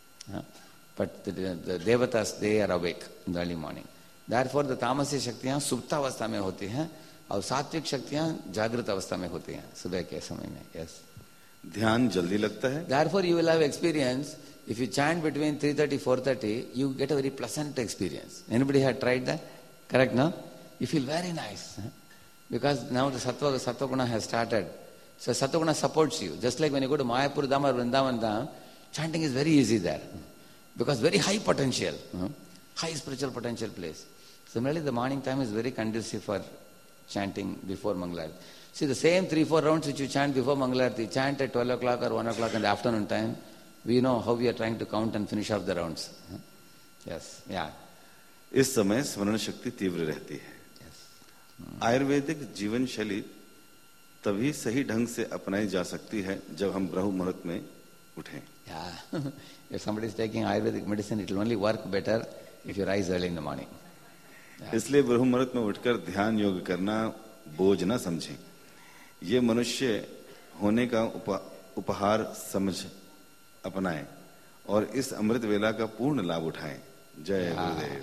But the devatas, they are awake in the early morning. Therefore, the tamasi shaktiyan supta avastha mein hoti hain, और सात्विक शक्तियां जागृत अवस्था में होती हैं सुबह के समय में. Yes. ध्यान जल्दी लगता है. Therefore, you will have experience. If you chant between 3:30 4:30, you get a very pleasant experience. Anybody had tried that? Correct, no? You feel very nice. Because now the sattva guna has started. So sattva guna supports you. Just like when you go to Mayapur Dham or Vrindavan Dham, chanting is very easy there. Because very high potential. High spiritual potential place. Similarly, the morning time is very conducive for chanting before Mangalarti. See, the same 3-4 rounds which you chant before Mangalarti, chant at 12 o'clock or 1 o'clock in the afternoon time, we know how we are trying to count and finish off the rounds. Yes, yeah. इस समय स्मरण शक्ति तीव्र रहती है. आयुर्वेदिक जीवन शैली तभी सही ढंग से अपनाई जा सकती है जब हम ब्रह्म मुहूर्त में उठें। Yeah. If somebody is taking Ayurvedic medicine, it will only work better if you rise early in the morning. इसलिए ब्रह्म मुहूर्त में उठकर ध्यान योग करना बोझ न समझें। ये मनुष्य होने का उपहार समझ अपनाएं और इस अमृत वेला का पूर्ण लाभ उठाएं। जय गुरुदेव।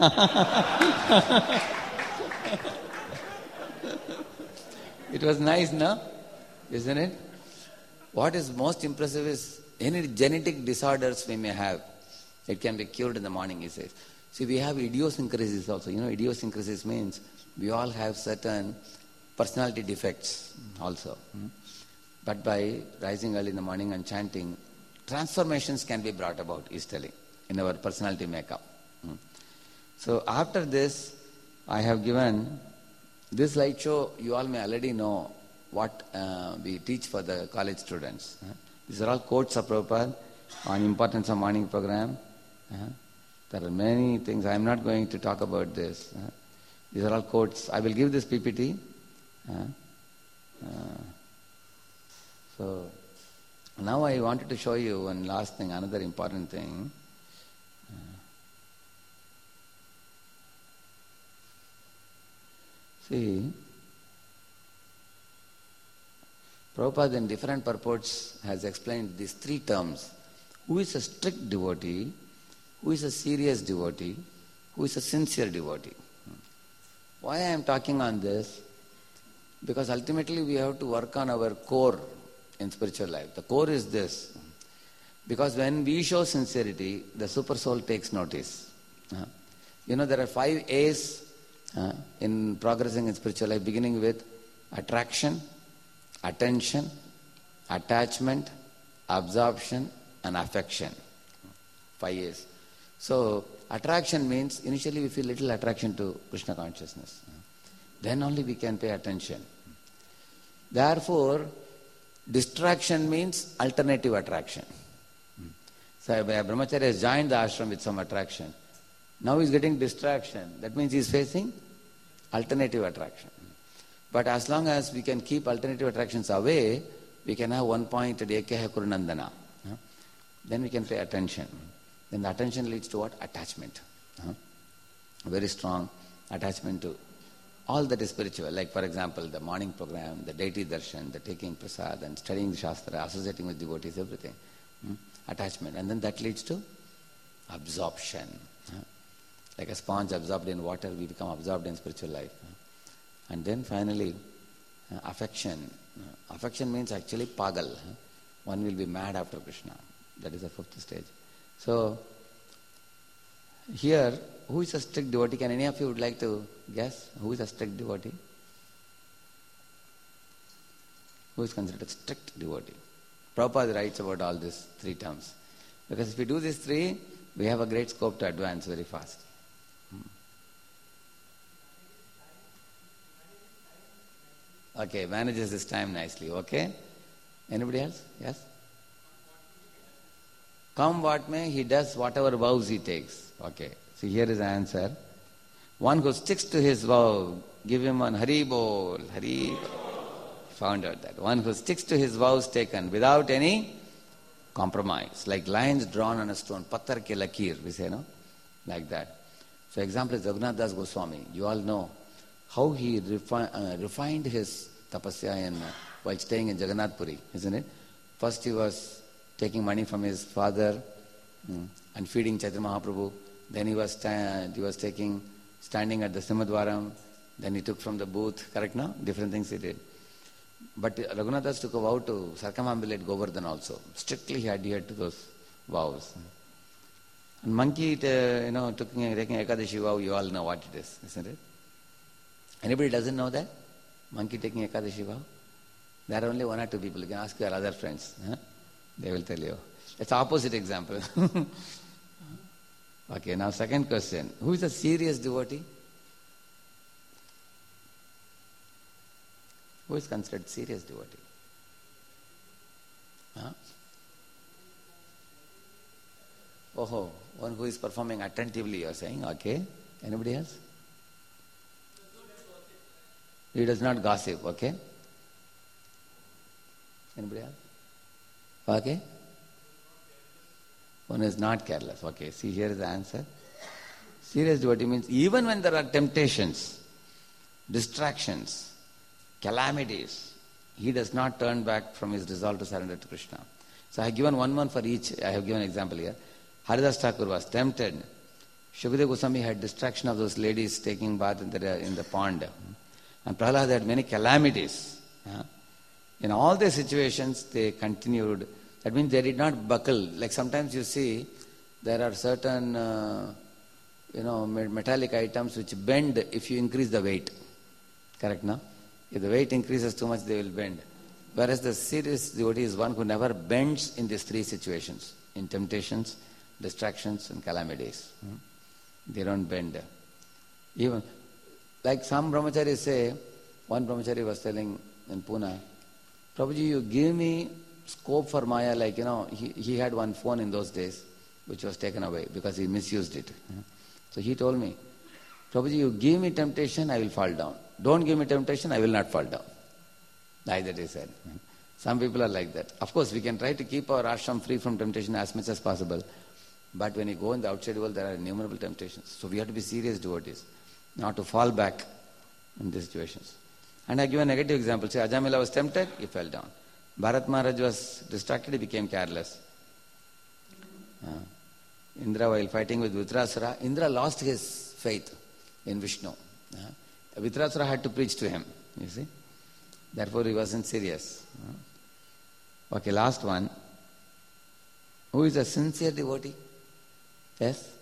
It was nice, no? Isn't it? What is most impressive is any genetic disorders we may have, it can be cured in the morning, he says. See, we have idiosyncrasies also. You know, idiosyncrasies means we all have certain personality defects also. But by rising early in the morning and chanting, transformations can be brought about, he's telling, in our personality makeup. So after this, I have given this light show. You all may already know what we teach for the college students. These are all quotes of Prabhupada on importance of morning program. There are many things. I am not going to talk about this. These are all quotes. I will give this PPT. So now I wanted to show you one last thing, another important thing. See, Prabhupada in different purports has explained these three terms. Who is a strict devotee, who is a serious devotee, who is a sincere devotee. Why I am talking on this? Because ultimately we have to work on our core in spiritual life. The core is this. Because when we show sincerity, the super soul takes notice. You know, there are 5 A's in progressing in spiritual life, beginning with attraction, attention, attachment, absorption and affection. 5 A's. So attraction means initially we feel little attraction to Krishna consciousness. Then only we can pay attention. Therefore, distraction means alternative attraction. So a brahmacharya has joined the ashram with some attraction. Now he is getting distraction. That means he is facing alternative attraction. But as long as we can keep alternative attractions away, we can have one-pointed Ekya Kurunandana. Then we can pay attention. Then the attention leads to what? Attachment. Very strong attachment to all that is spiritual. Like for example, the morning program, the deity darshan, the taking prasad and studying the shastra, associating with devotees, everything. Attachment. And then that leads to absorption. Like a sponge absorbed in water, we become absorbed in spiritual life. And then finally, affection. Affection means actually pagal. One will be mad after Krishna. That is the 5th stage. So, here, who is a strict devotee? Can any of you would like to guess? Who is a strict devotee? Who is considered a strict devotee? Prabhupada writes about all these 3 terms. Because if we do these 3, we have a great scope to advance very fast. Okay, manages his time nicely. Okay? Anybody else? Yes? Come what may, he does whatever vows he takes. Okay. So here is the answer. One who sticks to his vow, give him one Hari Bol, Hari Bol. Found out that. One who sticks to his vows taken without any compromise. Like lines drawn on a stone. Pattar ke lakir, we say, no? Like that. So example is Jagannath Das Goswami. You all know how he refined his tapasya while staying in Jagannath Puri, isn't it? First he was taking money from his father and feeding Chaitanya Mahaprabhu. Then he was standing at the Simhadwaram. Then he took from the booth, correct now? Different things he did. But Raghunath Das took a vow to circumambulate Govardhan also. Strictly he adhered to those vows. And monkey, taking Ekadashi vow, you all know what it is, isn't it? Anybody doesn't know that? Monkey taking Ekadashi vow? There are only 1 or 2 people. You can ask your other friends. They will tell you. It's opposite example. Okay, now second question. Who is a serious devotee? Who is considered serious devotee? One who is performing attentively, you are saying. Okay. Anybody else? He does not gossip, okay? Anybody else? Okay. One is not careless. Okay, see, here is the answer. Serious devotee means even when there are temptations, distractions, calamities, he does not turn back from his resolve to surrender to Krishna. So I have given one for each. I have given an example here. Haridas Thakur was tempted. Shukadeva Goswami had distraction of those ladies taking bath in the pond. And Prahlad had many calamities. In all their situations, they continued. That means they did not buckle. Like sometimes you see, there are certain metallic items which bend if you increase the weight. Correct, no? If the weight increases too much, they will bend. Whereas the serious devotee is one who never bends in these three situations, in temptations, distractions and calamities. They don't bend. Even like some brahmacharis say, one brahmachari was telling in Pune, Prabhuji, you give me scope for Maya, like, he had one phone in those days, which was taken away because he misused it. So he told me, Prabhuji, you give me temptation, I will fall down. Don't give me temptation, I will not fall down. Like that he said. Some people are like that. Of course, we can try to keep our ashram free from temptation as much as possible. But when you go in the outside world, there are innumerable temptations. So we have to be serious devotees, not to fall back in these situations. And I give a negative example. Say, Ajamila was tempted, he fell down. Bharat Maharaj was distracted, he became careless. Indra, while fighting with Vritrasura, Indra lost his faith in Vishnu. Vritrasura had to preach to him, you see. Therefore, he wasn't serious. Okay, last one. Who is a sincere devotee? Yes?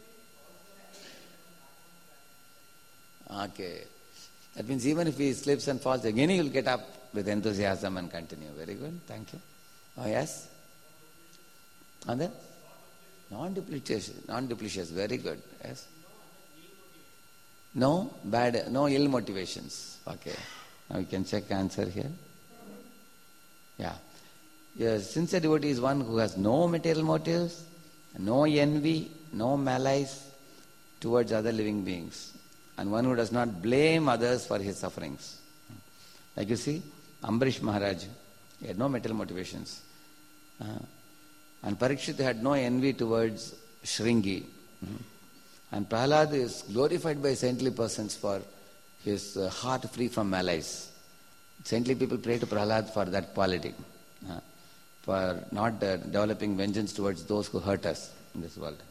Okay. That means even if he slips and falls, again he will get up with enthusiasm and continue. Very good. Thank you. Oh, yes? And then? Non-duplicious. Very good. Yes? No ill motivations. Okay. Now you can check answer here. Yeah. Yes, sincere devotee is one who has no material motives, no envy, no malice towards other living beings, and one who does not blame others for his sufferings. Like you see, Ambarish Maharaj, he had no material motivations. And Parikshit had no envy towards Shringi. And Prahlad is glorified by saintly persons for his heart free from malice. Saintly people pray to Prahlad for that quality, for not developing vengeance towards those who hurt us in this world.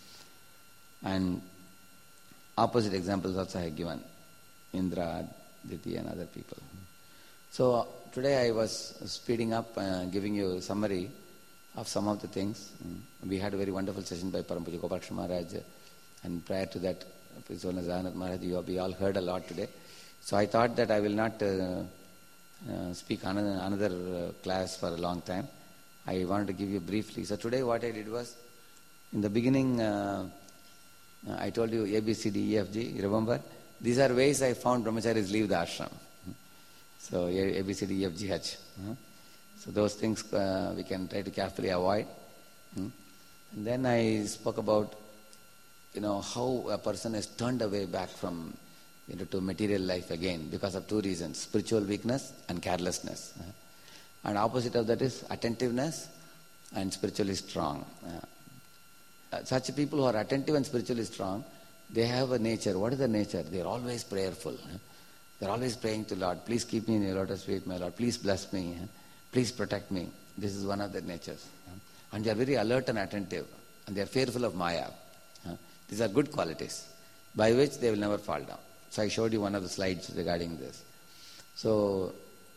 And opposite examples also I have given, Indra, Diti and other people. So today I was speeding up, giving you a summary of some of the things. We had a very wonderful session by Param Puja Gopalakrishna Maharaj, and prior to that, His Holiness Jagannath Maharaj. We all heard a lot today. So I thought that I will not speak another class for a long time. I wanted to give you briefly. So today what I did was, in the beginning, I told you A, B, C, D, E, F, G. You remember? These are ways I found brahmacharis leave the ashram. So A, B, C, D, E, F, G, H. So those things we can try to carefully avoid. And then I spoke about, how a person is turned away back from to material life again because of two reasons: spiritual weakness and carelessness. And opposite of that is attentiveness and spiritually strong. Such people who are attentive and spiritually strong, they have a nature. What is the nature? They are always prayerful. They are always praying to Lord, please keep me in your lotus feet, my Lord. Please bless me. Please protect me. This is one of their natures. And they are very alert and attentive. And they are fearful of Maya. These are good qualities by which they will never fall down. So I showed you one of the slides regarding this. So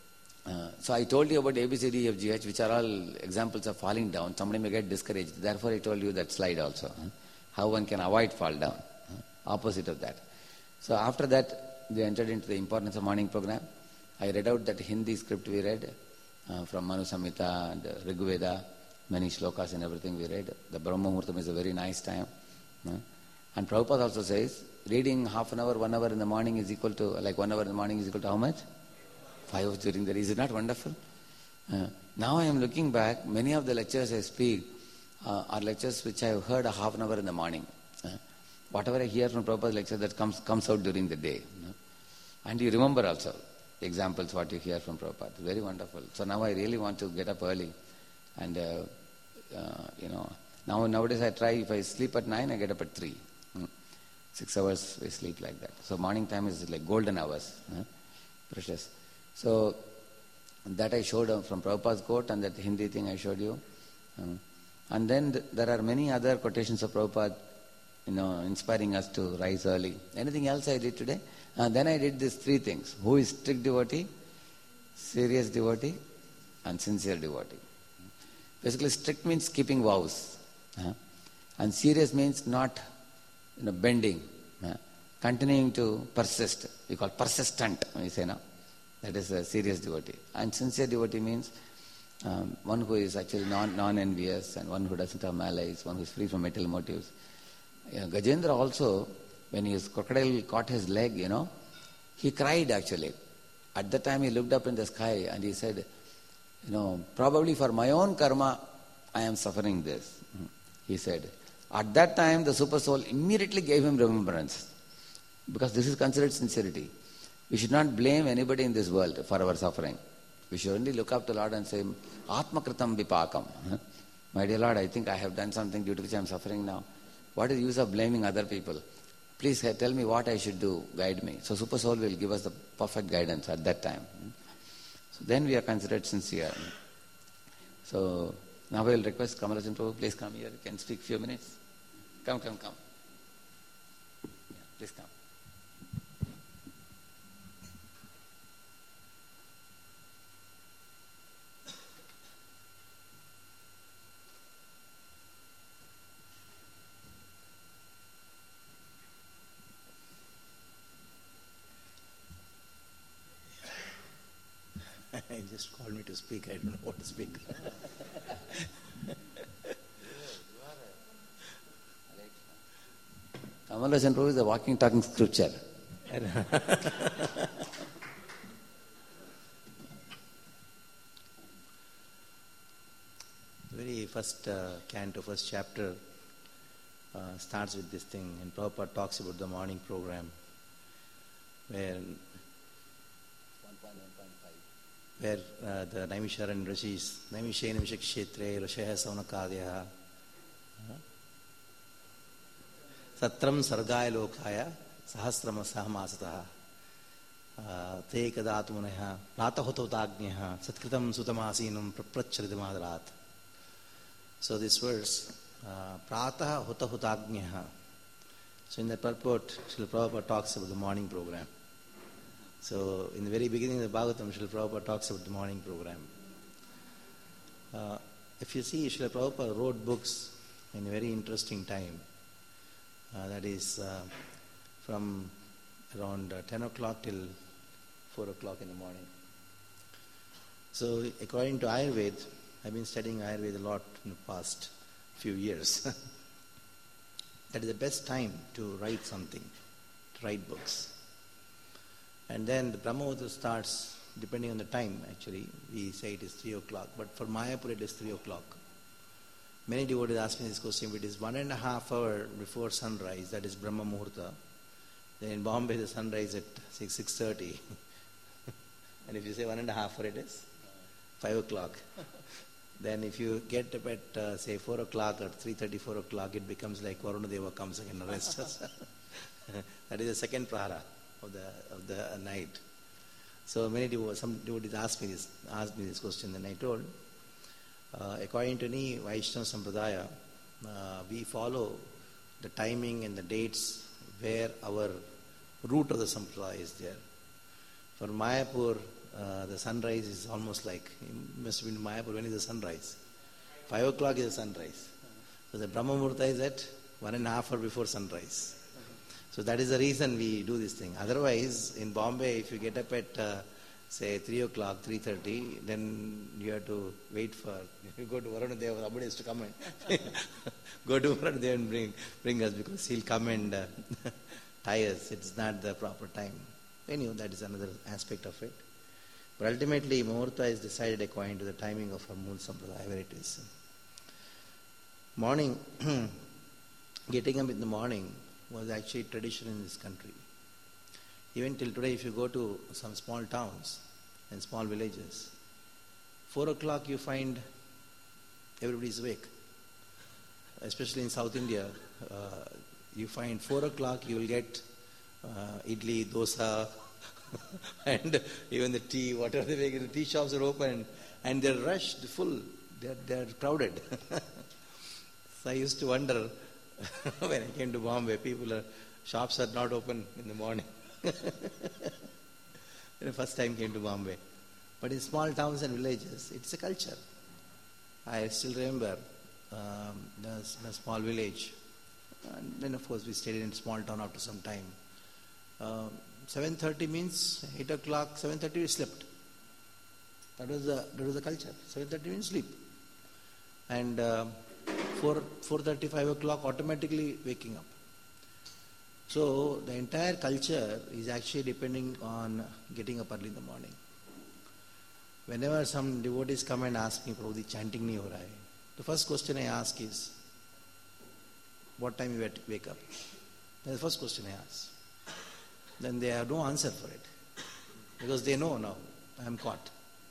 I told you about A, B, C, D, E, F, G, H, which are all examples of falling down. Somebody may get discouraged. Therefore I told you that slide also. How one can avoid fall down. Opposite of that. So after that, we entered into the importance of morning program. I read out that Hindi script we read from Manu Samhita and Rig Veda, many shlokas and everything we read. The Brahma Muhurtam is a very nice time. And Prabhupada also says, reading half an hour, 1 hour in the morning is equal to, 1 hour in the morning is equal to how much? 5 hours during the day. Is it not wonderful? Now I am looking back, many of the lectures I speak are lectures which I have heard a half an hour in the morning. Whatever I hear from Prabhupada's lecture, that comes out during the day. And you remember also. examples what you hear from Prabhupada. Very wonderful. So now I really want to get up early. And, nowadays I try, if I sleep at 9, I get up at 3. 6 hours I sleep like that. So morning time is like golden hours. Precious. So that I showed from Prabhupada's quote, and that Hindi thing I showed you. And then there are many other quotations of Prabhupada, inspiring us to rise early. Anything else I did today? Then I did these 3 things. Who is strict devotee, serious devotee, and sincere devotee. Basically, strict means keeping vows. And serious means not bending, continuing to persist. We call persistent, we say now. That is a serious devotee. And sincere devotee means one who is actually non-envious, and one who doesn't have malice, one who is free from material motives. Gajendra also, when his crocodile caught his leg, he cried actually. At that time he looked up in the sky and he said, probably for my own karma I am suffering this. He said. At that time the Super Soul immediately gave him remembrance. Because this is considered sincerity. We should not blame anybody in this world for our suffering. We should only look up to Lord and say, Atma Kritam Vipakam. My dear Lord, I think I have done something due to which I am suffering now. What is the use of blaming other people? Please tell me what I should do, guide me. So Super Soul will give us the perfect guidance at that time. So then we are considered sincere. So now I will request Kamalajan Prabhu, please come here. You can speak few minutes. Come. Yeah, please come. He just called me to speak. I don't know what to speak. Kamalajan Prabhu is a walking, talking scripture. The very first canto, first chapter starts with this thing, and Prabhupada talks about the morning program, where the Naimisharan Rishis, Naimishe Nimishakshetre, Rishaya Saunakadya, Satram Sargaya Lokaya, Sahasrama Sahamasataha, Te Kadatumaneha, Pratahototagneha, Satkritam Sutamasinam Praprachridamadarat. So this verse, Pratah Hotahotagneha. So in the purport, Srila Prabhupada talks about the morning program. So in the very beginning of the Bhagavatam, Srila Prabhupada talks about the morning program. If you see, Srila Prabhupada wrote books in a very interesting time. That is from around 10 o'clock till 4 o'clock in the morning. So according to Ayurveda, I've been studying Ayurveda a lot in the past few years. That is the best time to write something, to write books. And then the Brahmavata starts, depending on the time actually, we say it is 3 o'clock, but for Mayapur it is 3 o'clock. Many devotees ask me this question, if it is 1.5 hours before sunrise, that is Brahma Muhurta. Then in Bombay the sunrise at 6:30. And if you say 1.5 hours, it is 5 o'clock. Then if you get up at say 4 o'clock or 3:30, 4 o'clock, it becomes like Varuna Deva comes again and arrests us. That is the second prahara of the night. So some devotees asked me this question, and I told, according to any Vaishnava Sampradaya, we follow the timing and the dates where our root of the Sampradaya is there. For Mayapur, the sunrise is almost like, you must have been in Mayapur, when is the sunrise? 5 o'clock is the sunrise. So the Brahma Muhurta is at 1.5 hours before sunrise. So that is the reason we do this thing. Otherwise, in Bombay, if you get up at say 3 o'clock, 3:30, then you have to wait for, you go to Varuna Deva, somebody has to come and go to Varuna Deva and bring us, because he'll come and tie us. It's not the proper time. Anyway, that is another aspect of it. But ultimately, Muhurta is decided according to the timing of our Mool Sampradaya, where it is. Morning, getting up in the morning was actually tradition in this country. Even till today, if you go to some small towns and small villages, 4 o'clock you find everybody's awake. Especially in South India, you find 4 o'clock you will get idli, dosa, and even the tea, whatever they make, the tea shops are open and they're rushed, full, they're crowded. So I used to wonder when I came to Bombay, shops are not open in the morning. The first time came to Bombay. But in small towns and villages, it's a culture. I still remember there's a small village. And then of course we stayed in a small town after some time. 7:30 means 8 o'clock, 7:30 we slept. That was the culture. 7:30 means sleep. And 4:30, 5 o'clock automatically waking up. So the entire culture is actually depending on getting up early in the morning. Whenever some devotees come and ask me, Prabhuji, chanting nahi ho raha hai, the first question I ask is, what time you wake up? That's the first question I ask. Then they have no answer for it. Because they know now, I am caught.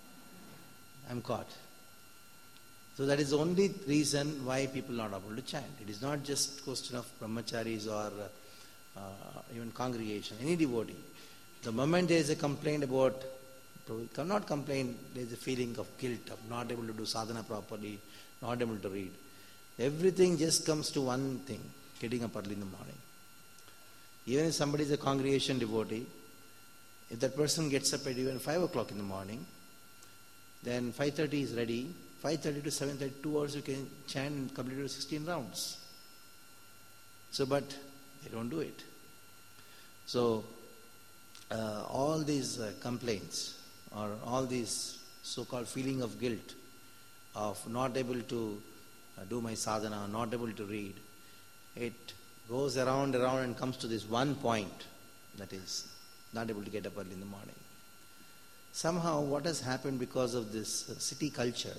So that is the only reason why people are not able to chant. It is not just question of brahmacharis or even congregation, any devotee. The moment there is a complaint about, not complaint, there is a feeling of guilt of not able to do sadhana properly, not able to read. Everything just comes to one thing, getting up early in the morning. Even if somebody is a congregation devotee, if that person gets up at even 5 o'clock in the morning, then 5:30 is ready. 5:30 to 7:30, 2 hours you can chant and complete your 16 rounds. So, but they don't do it. So, all these complaints or all these so-called feeling of guilt of not able to do my sadhana, not able to read, it goes around and comes to this one point, that is not able to get up early in the morning. Somehow what has happened because of this city culture,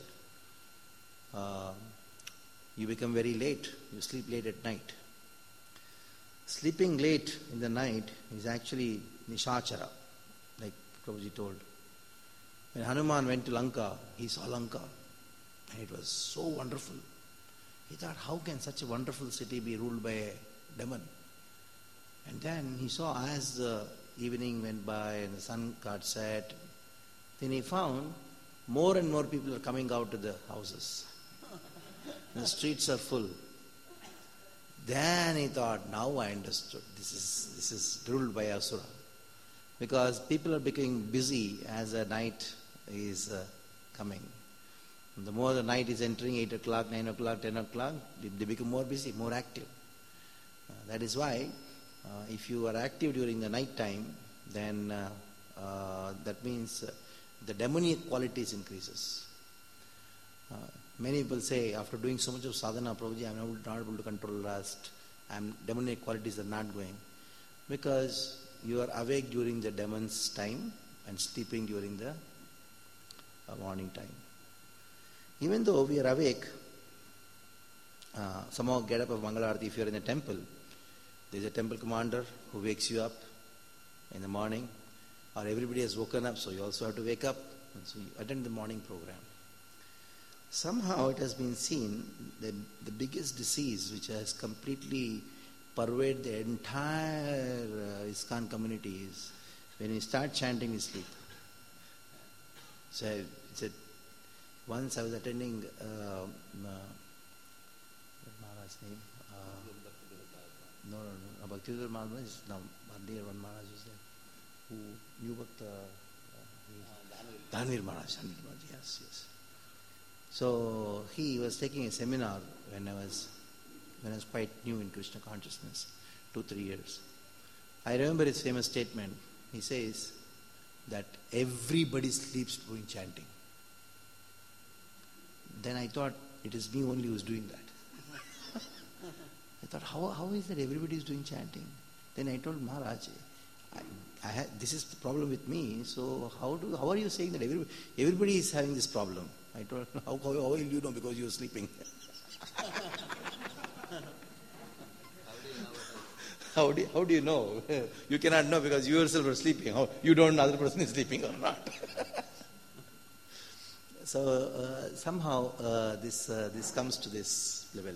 you become very late, you sleep late at night. Sleeping late in the night is actually nishachara, like Prabhuji told. When Hanuman went to Lanka, he saw Lanka and it was so wonderful. He thought, how can such a wonderful city be ruled by a demon? And then he saw as the evening went by and the sun got set, then he found more and more people are coming out to the houses. The streets are full. Then he thought, now I understood. This is ruled by Asura. Because people are becoming busy as the night is coming. And the more the night is entering, 8 o'clock, 9 o'clock, 10 o'clock, they become more busy, more active. That is why if you are active during the night time, then that means the demonic qualities increases. Many people say, after doing so much of sadhana, Prabhuji, I am not able to control lust, demonic qualities are not going. Because you are awake during the demon's time and sleeping during the morning time. Even though we are awake, somehow get up of Mangalarati. If you are in a temple, there is a temple commander who wakes you up in the morning, or everybody has woken up, so you also have to wake up, and so you attend the morning program. Somehow it has been seen that the biggest disease which has completely pervaded the entire ISKCON community is when you start chanting, you sleep. So once I was attending Maharaj's name. No, Bhaktivedanta Maharaj is now earlier one Maharaj was there. Who knew about Dhanvir Maharaj, yes. So he was taking a seminar when I was quite new in Krishna consciousness, 2-3 years. I remember his famous statement. He says that everybody sleeps during chanting. Then I thought it is me only who is doing that. I thought, how is that everybody is doing chanting? Then I told Maharaj, this is the problem with me. So how are you saying that everybody is having this problem? I told him, how will you know, because you are sleeping? How do you know? You cannot know because you yourself are sleeping. How, you don't know other person is sleeping or not. So somehow this comes to this level.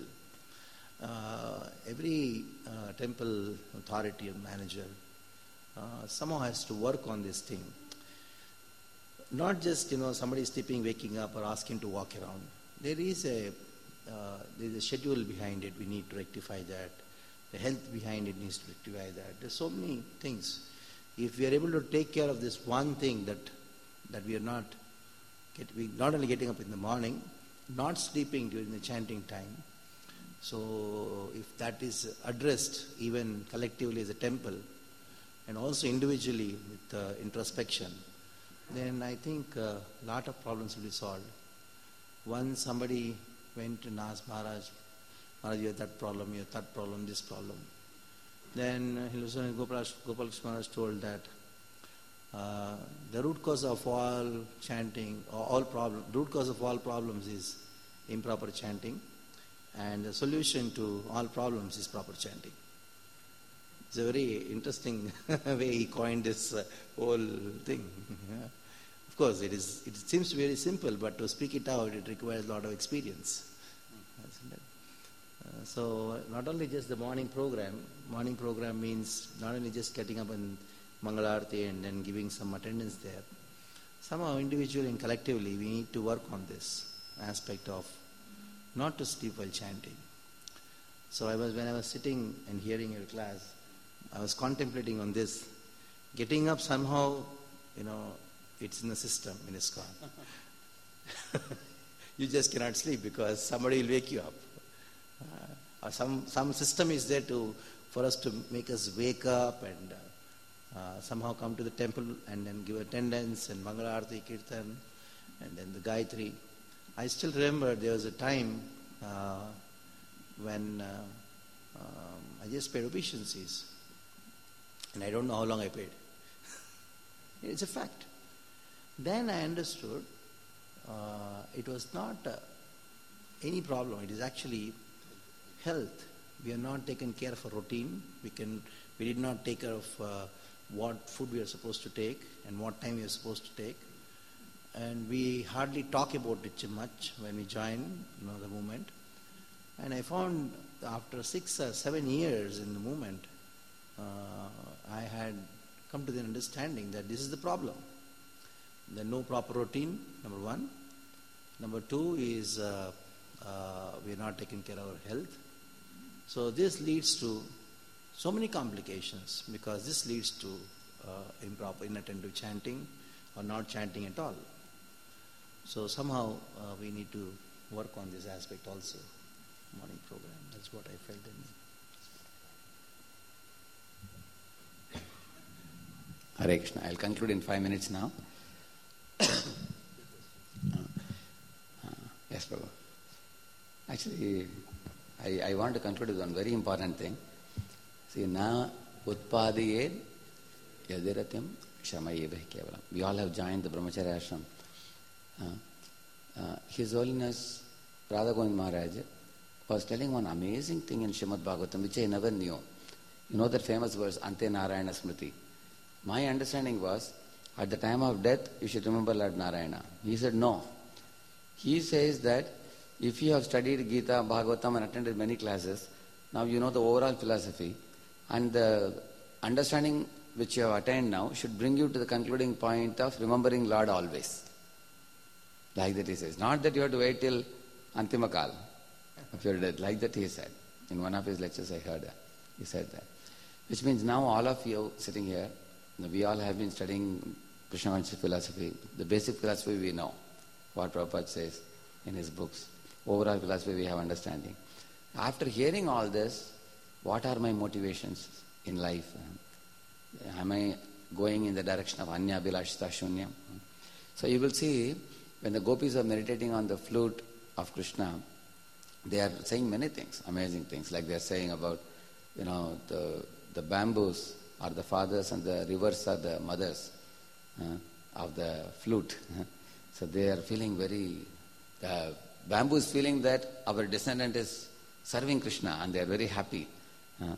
Every temple authority or manager somehow has to work on this thing. Not just somebody sleeping, waking up, or asking to walk around. There is a schedule behind it. We need to rectify that. The health behind it needs to rectify that. There's so many things. If we are able to take care of this one thing that we are not only getting up in the morning, not sleeping during the chanting time. So if that is addressed even collectively as a temple and also individually with introspection, then I think a lot of problems will be solved. Once somebody went and asked Maharaj, you have that problem, this problem. Then Gopalakrishna Maharaj told that the root cause of all chanting, root cause of all problems is improper chanting, and the solution to all problems is proper chanting. It's a very interesting way he coined this whole thing. Of course, it seems very simple, but to speak it out, it requires a lot of experience. So not only just the morning program means not only just getting up in Mangalarti and then giving some attendance there. Somehow individually and collectively we need to work on this aspect of not to sleep while chanting. So when I was sitting and hearing your class, I was contemplating on this. Getting up somehow, it's in the system in ISKCON. You just cannot sleep because somebody will wake you up. Or some system is there for us to make us wake up and somehow come to the temple and then give attendance and Mangala Arati, Kirtan, and then the Gayatri. I still remember there was a time when I just paid obeisances. And I don't know how long I paid. It's a fact. Then I understood it was not any problem. It is actually health. We are not taken care of a routine. We did not take care of what food we are supposed to take and what time we are supposed to take. And we hardly talk about it much when we join the movement. And I found after 6 or 7 years in the movement, I had come to the understanding that this is the problem. There's no proper routine, number one. Number two is we are not taking care of our health. So this leads to so many complications because this leads to improper, inattentive chanting or not chanting at all. So somehow we need to work on this aspect also. Morning program, that's what I felt in me. Hare Krishna. I'll conclude in 5 minutes now. Yes, Prabhu. Actually, I want to conclude with one very important thing. See, na utpadiyed yadiratyam shamayevah kevalam. We all have joined the Brahmacharya Ashram. His Holiness Radha Govind Maharaj was telling one amazing thing in Srimad Bhagavatam, which I never knew. You know that famous verse, Ante Narayana Smriti. My understanding was, at the time of death, you should remember Lord Narayana. He said, no. He says that if you have studied Gita, Bhagavatam and attended many classes, now you know the overall philosophy, and the understanding which you have attained now should bring you to the concluding point of remembering Lord always. Like that he says. Not that you have to wait till Antimakal of your death. Like that he said. In one of his lectures I heard that. He said that. Which means now all of you sitting here, we all have been studying Krishna consciousness philosophy. The basic philosophy we know, what Prabhupada says in his books. Overall philosophy we have understanding. After hearing all this, what are my motivations in life? Am I going in the direction of Anya Bilashita Shunyam? So you will see, when the gopis are meditating on the flute of Krishna, they are saying many things, amazing things, like they are saying about, the bamboos are the fathers and the rivers are the mothers of the flute. So they are feeling the bamboo is feeling that our descendant is serving Krishna and they are very happy.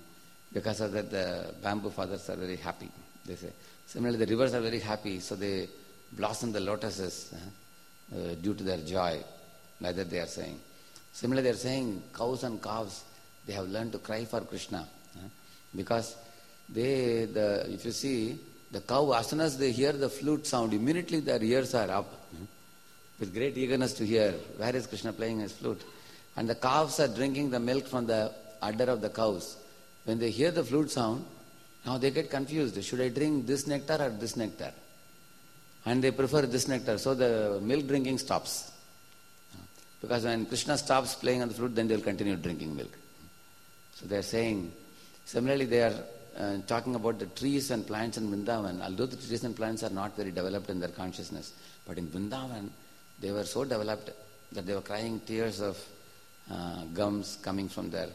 Because of that, the bamboo fathers are very happy, they say. Similarly, the rivers are very happy, so they blossom the lotuses due to their joy, like that they are saying. Similarly, they are saying cows and calves, they have learned to cry for Krishna. Because if you see, the cow, as soon as they hear the flute sound, immediately their ears are up with great eagerness to hear, where is Krishna playing his flute? And the calves are drinking the milk from the udder of the cows. When they hear the flute sound, now they get confused. Should I drink this nectar or this nectar? And they prefer this nectar, so the milk drinking stops. Because when Krishna stops playing on the flute, then they will continue drinking milk. So they are saying, similarly they are talking about the trees and plants in Vrindavan. Although the trees and plants are not very developed in their consciousness, but in Vrindavan, they were so developed that they were crying tears of gums coming from their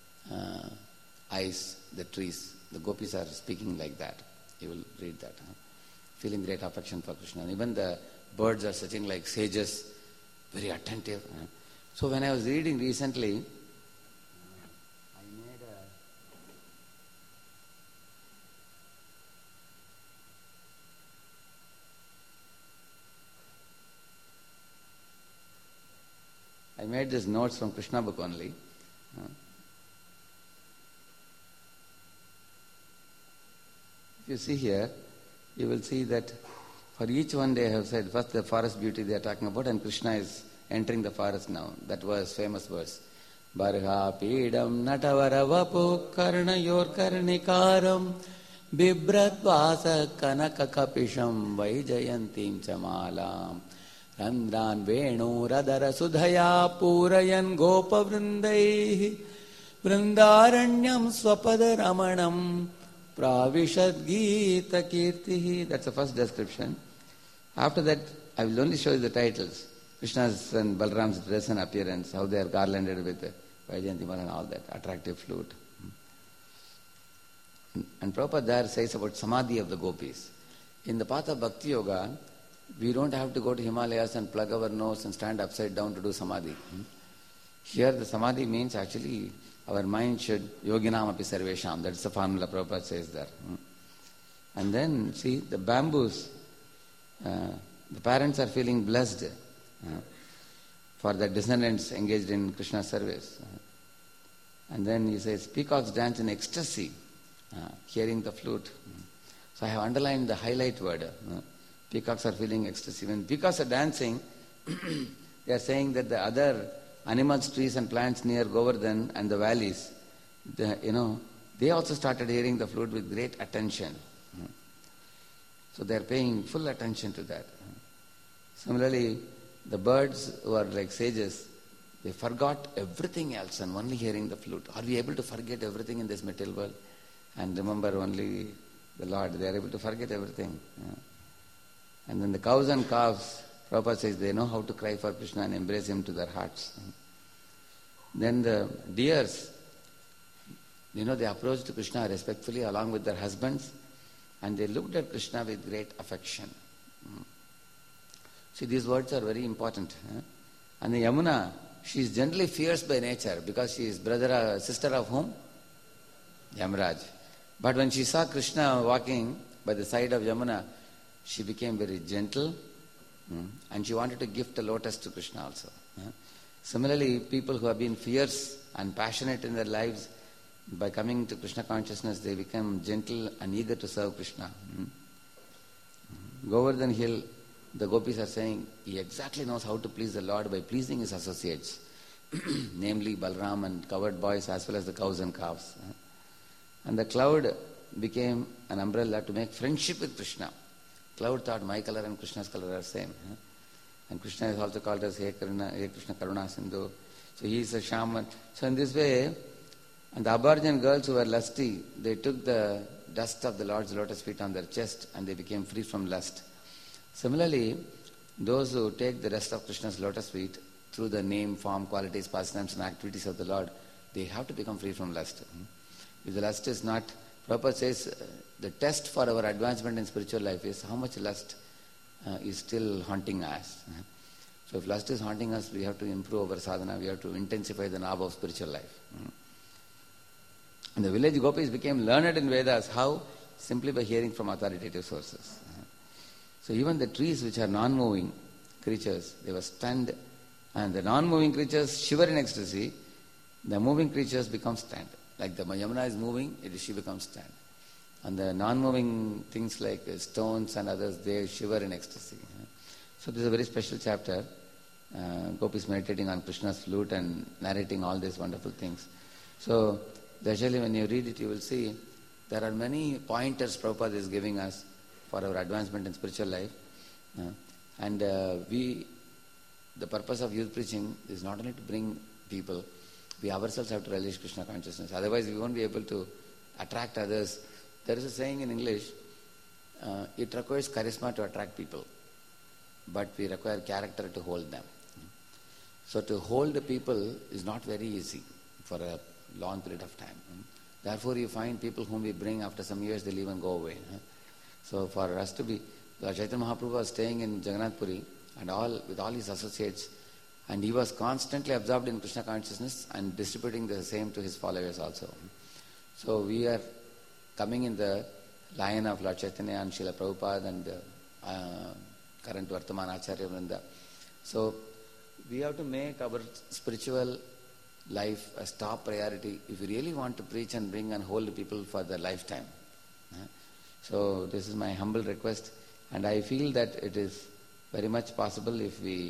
eyes, the trees. The gopis are speaking like that. You will read that. Feeling great affection for Krishna. And even the birds are sitting like sages, very attentive. So when I was reading recently, I made these notes from Krishna book only. If you see here, you will see that for each one they have said, first the forest beauty they are talking about, and Krishna is entering the forest now. That was famous verse. Barha pidam natavara vapu karnayor karnikaram bibrat vasa kanaka kapisham vaijayantim chamalam randran venu radara sudhaya purayan gopa vrindaihi vrindaranyam swapada ramanam pravishad gita kirtihi. That's the first description. After that, I will only show you the titles. Krishna's and Balram's dress and appearance, how they are garlanded with Vaijayantimala and all that, attractive flute. And Prabhupada there says about Samadhi of the gopis. In the path of Bhakti Yoga, we don't have to go to Himalayas and plug our nose and stand upside down to do Samadhi. Here the Samadhi means actually our mind should yoginam api sarvesham. That's the formula Prabhupada says there. And then see the bamboos, the parents are feeling blessed for their descendants engaged in Krishna's service. And then he says, peacocks dance in ecstasy, hearing the flute. So I have underlined the highlight word. Peacocks are feeling ecstasy. When peacocks are dancing, they are saying that the other animals, trees and plants near Govardhan and the valleys, they also started hearing the flute with great attention. So they are paying full attention to that. Similarly, the birds who are like sages, they forgot everything else and only hearing the flute. Are we able to forget everything in this material world and remember only the Lord? They are able to forget everything. And then the cows and calves, Prabhupada says, they know how to cry for Krishna and embrace him to their hearts. Then the deers, they approached Krishna respectfully along with their husbands, and they looked at Krishna with great affection. See, these words are very important. And the Yamuna, she is generally fierce by nature because she is sister of whom? Yamaraj. But when she saw Krishna walking by the side of Yamuna, she became very gentle, and she wanted to gift a lotus to Krishna also. Similarly, people who have been fierce and passionate in their lives, by coming to Krishna consciousness, they become gentle and eager to serve Krishna. Govardhan Hill, the gopis are saying, he exactly knows how to please the Lord by pleasing his associates, namely Balram and covered boys as well as the cows and calves. And the cloud became an umbrella to make friendship with Krishna. Cloud thought my color and Krishna's color are same. And Krishna is also called as He Krishna Karuna Sindhu. So he is a shaman. So in this way, and the Abharjan girls who were lusty, they took the dust of the Lord's lotus feet on their chest and they became free from lust. Similarly, those who take the dust of Krishna's lotus feet through the name, form, qualities, pastimes and activities of the Lord, they have to become free from lust. If the lust is not, Prabhupada says, the test for our advancement in spiritual life is how much lust is still haunting us. So if lust is haunting us, we have to improve our sadhana, we have to intensify the knob of spiritual life. And the village gopis became learned in Vedas. How? Simply by hearing from authoritative sources. So even the trees which are non-moving creatures, they were stunned. And the non-moving creatures shiver in ecstasy. The moving creatures become stunned. Like the Yamuna is moving, she becomes stunned. And the non-moving things like stones and others, they shiver in ecstasy. So this is a very special chapter. Gopis meditating on Krishna's flute and narrating all these wonderful things. So, actually when you read it, you will see there are many pointers Prabhupada is giving us for our advancement in spiritual life. And the purpose of youth preaching is not only to bring people, we ourselves have to relish Krishna consciousness. Otherwise we won't be able to attract others. There is a saying in English, it requires charisma to attract people, but we require character to hold them. So to hold the people is not very easy for a long period of time. Therefore you find people whom we bring, after some years they'll even go away. So for us to be, Chaitanya Mahaprabhu was staying in Jagannath Puri and with all his associates, and he was constantly absorbed in Krishna consciousness and distributing the same to his followers also. So we are coming in the line of Lord Chaitanya and Srila Prabhupada and current Vartaman Acharya Vrinda. So we have to make our spiritual life a top priority if we really want to preach and bring and hold people for the lifetime. So this is my humble request, and I feel that it is very much possible if we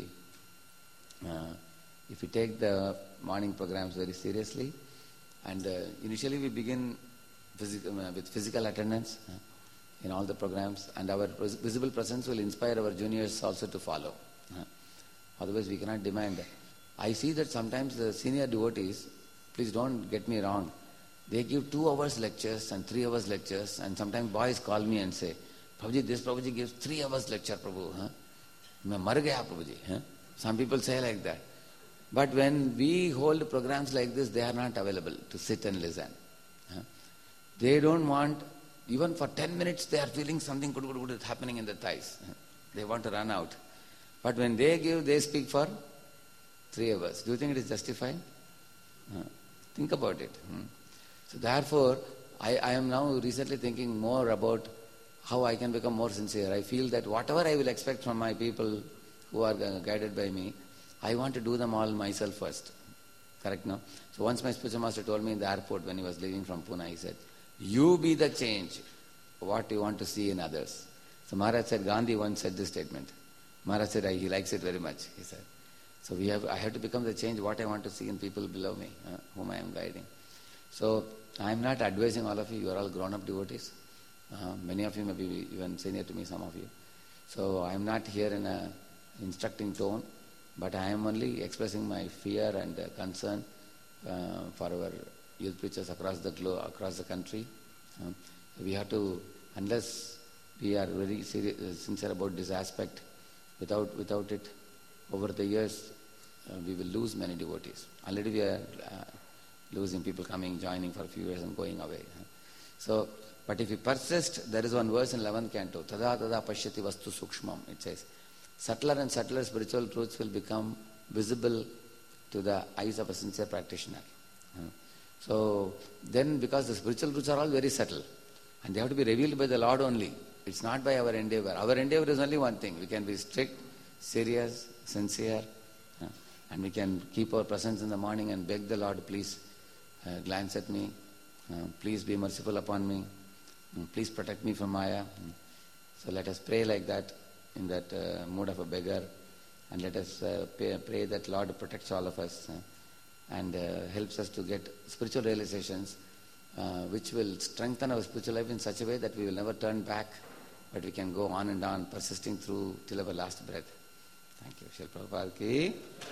take the morning programs very seriously. And initially we begin with physical attendance in all the programs, and our visible presence will inspire our juniors also to follow. Otherwise we cannot demand. I see that sometimes the senior devotees, please don't get me wrong, they give 2 hours lectures and 3 hours lectures, and sometimes boys call me and say, Prabhuji, this Prabhuji gives 3 hours lecture, Prabhu. Main mar gaya, Prabhuji. Some people say like that. But when we hold programs like this, they are not available to sit and listen. They don't want, even for 10 minutes they are feeling something good is happening in the thighs. They want to run out. But when they speak for 3 hours. Do you think it is justified? Think about it. So therefore, I am now recently thinking more about how I can become more sincere. I feel that whatever I will expect from my people who are guided by me, I want to do them all myself first. Correct, no? So once my spiritual master told me in the airport when he was leaving from Pune, he said, you be the change, what you want to see in others. So Maharaj said, Gandhi once said this statement. Maharaj said, he likes it very much, he said. So I have to become the change what I want to see in people below me, whom I am guiding. So I am not advising all of you, you are all grown-up devotees. Many of you may be even senior to me, some of you. So I am not here in an instructing tone, but I am only expressing my fear and concern for our youth preachers across the globe, across the country. We have to, unless we are very sincere about this aspect, without it, over the years, we will lose many devotees. Already we are losing people coming, joining for a few years and going away. So, but if we persist, there is one verse in 11th canto, Tada tada pashyati vastu sukshmam, it says, subtler and subtler spiritual truths will become visible to the eyes of a sincere practitioner. So then, because the spiritual truths are all very subtle, and they have to be revealed by the Lord only. It's not by our endeavor. Our endeavor is only one thing. We can be strict, serious, sincere, and we can keep our presence in the morning and beg the Lord, please glance at me, please be merciful upon me, please protect me from Maya. So let us pray like that, in that mood of a beggar, and let us pray that Lord protects all of us and helps us to get spiritual realizations which will strengthen our spiritual life in such a way that we will never turn back, but we can go on and on, persisting through till our last breath. Thank you. Srila Prabhupada ki.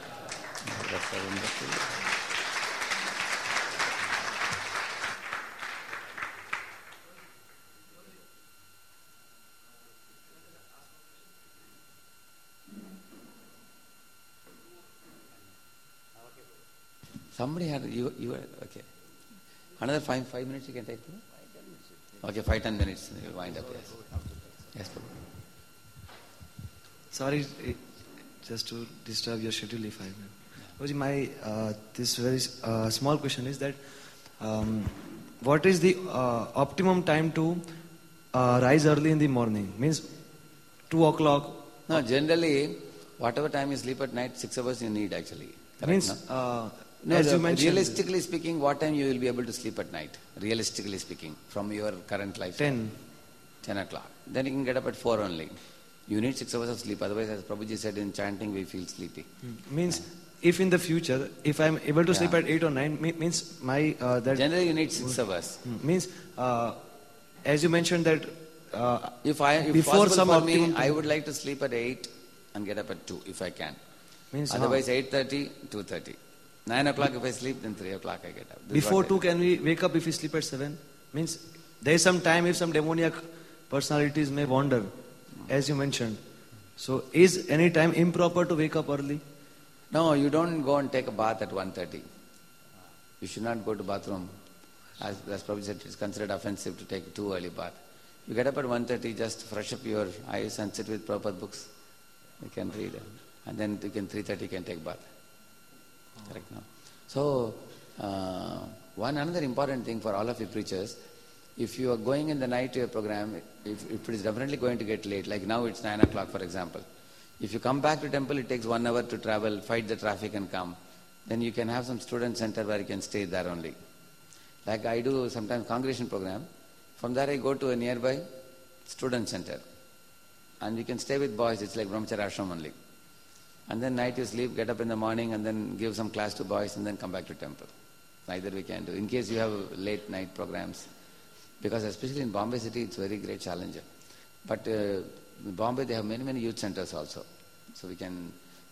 Somebody had, you were, okay. Another 5 minutes you can take? Okay, 5-10 minutes. You'll wind up, yes. Yes, Prabhu. Sorry, just to disturb your schedule if I may. My this very small question is that what is the optimum time to rise early in the morning? Means 2 o'clock. No, generally, whatever time you sleep at night, 6 hours you need actually. Correct, Means no? as you mentioned, realistically speaking, what time you will be able to sleep at night? Realistically speaking, from your current life. 10. 10 o'clock. Then you can get up at 4 only. You need 6 hours of sleep. Otherwise, as Prabhuji said in chanting, we feel sleepy. Means if in the future, if I'm able to sleep Yeah. at 8 or 9, means my that Generally, you need 6 hours. means as you mentioned that If before possible some for me, optimum I would like to sleep at 8 and get up at 2 if I can. means Otherwise, 8:30, 2:30. 9 o'clock if I sleep, then 3 o'clock I get up. This is before what I 2 do. can we wake up if we sleep at 7? Means there is some time if some demoniac personalities may wander, as you mentioned. So is any time improper to wake up early? No, you don't go and take a bath at 1:30. You should not go to bathroom. As Prabhuji said, it's considered offensive to take too early bath. You get up at 1:30, just fresh up your eyes and sit with Prabhupada books. You can read. And then you can 3:30 you can take bath. Correct now. So, one another important thing for all of you preachers, if you are going in the night to your program, if it is definitely going to get late, like now it's 9 o'clock for example. If you come back to temple, it takes 1 hour to travel, fight the traffic and come. Then you can have some student center where you can stay there only. Like I do sometimes congregation program. From there I go to a nearby student center. And you can stay with boys, it's like Brahmacharya ashram only. And then night you sleep, get up in the morning and then give some class to boys and then come back to temple. Neither we can do. In case you have late night programs. Because especially in Bombay city, it's very great challenge. But in Bombay they have many youth centers also. So we can,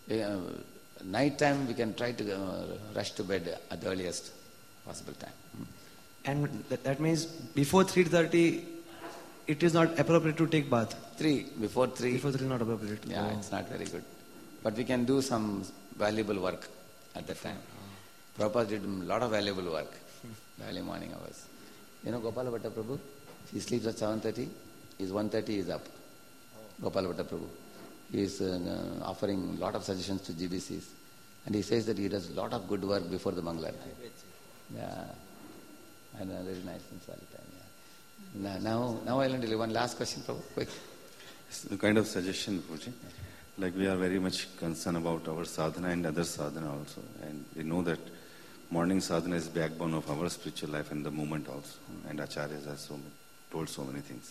night time we can try to rush to bed at the earliest possible time. And that means before 3:30, it is not appropriate to take bath. Before 3. Before 3 not appropriate. Yeah, it's not very good. But we can do some valuable work at that time. Prabhupada did a lot of valuable work, early morning hours. You know Gopala Bhatta Prabhu? He sleeps at 7:30, his 1:30 is up. Gopala Bhatta Prabhu. He is offering a lot of suggestions to GBCs. And he says that he does a lot of good work before the Mangala. Yeah. And very nice in Swali time. Yeah. Now I'll only one last question, Prabhu. Quick. It's a kind of suggestion, Puji. Like we are very much concerned about our sadhana and other sadhana also. And we know that morning sadhana is backbone of our spiritual life and the movement also. And acharyas have told so many things.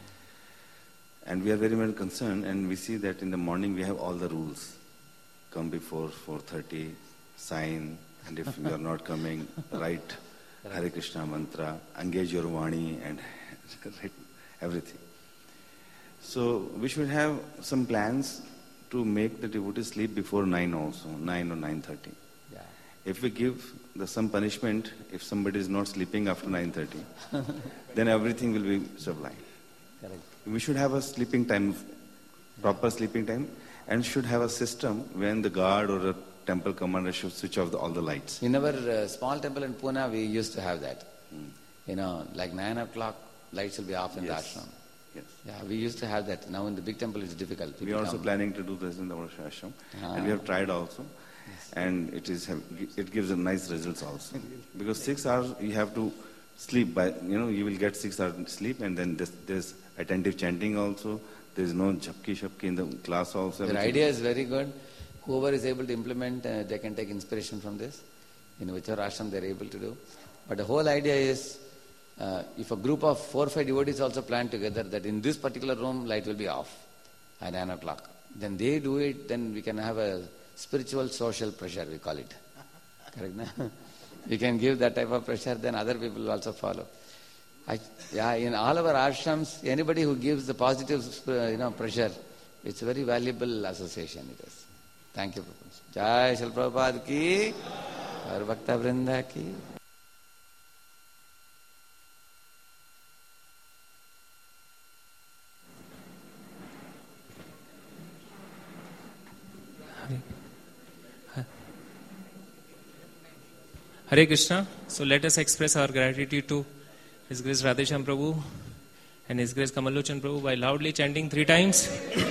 And we are very much concerned and we see that in the morning we have all the rules. Come before 4:30, sign, and if you are not coming, write Hare Krishna mantra, engage your Vani and everything. So we should have some plans to make the devotee sleep before 9 also, 9 or 9:30. Yeah. If we give some punishment, if somebody is not sleeping after 9:30, then everything will be sublime. Correct. We should have a sleeping time, proper sleeping time, and should have a system when the guard or a temple commander should switch off all the lights. In our small temple in Pune, we used to have that. You know, like 9 o'clock, lights will be off in the ashram. Yes. Yeah, we used to have that. Now in the big temple, it's difficult. We People are also come. planning to do this in our ashram, and we have tried also, and it gives a nice results also. Because 6 hours you have to sleep by, you will get 6 hours sleep, and then there's attentive chanting also. There is no jhapki in the class also. Your idea is very good. Whoever is able to implement, they can take inspiration from this. In whichever ashram they are able to do. But the whole idea is, if a group of 4 or 5 devotees also plan together that in this particular room light will be off at 9 o'clock. Then they do it, then we can have a spiritual social pressure, we call it. Correct? Na? We can give that type of pressure, then other people will also follow. In all our ashrams, anybody who gives the positive pressure, it's a very valuable association it is. Thank you, Prabhupada. Jai Shri Prabhupada ki, Gaur Bhakta Vrinda ki. Hare Krishna. So let us express our gratitude to His Grace Radhesham Prabhu and His Grace Kamalochan Prabhu by loudly chanting 3 times.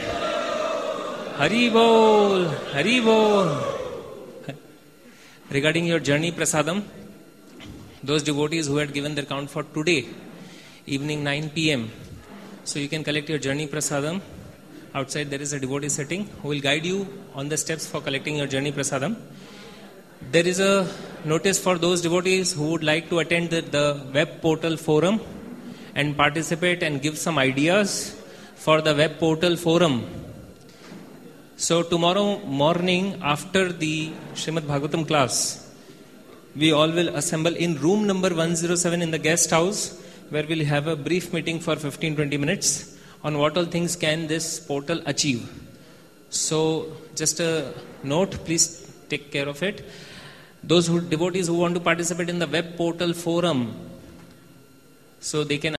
Hari Bol, Hari Bol. Regarding your journey prasadam, those devotees who had given their count for today, evening 9 p.m. So you can collect your journey prasadam. Outside there is a devotee sitting who will guide you on the steps for collecting your journey prasadam. There is a notice for those devotees who would like to attend the web portal forum and participate and give some ideas for the web portal forum. So tomorrow morning after the Srimad Bhagavatam class, we all will assemble in room number 107 in the guest house, where we'll have a brief meeting for 15-20 minutes on what all things can this portal achieve. So just a note, please take care of it. Those devotees who want to participate in the web portal forum, so they can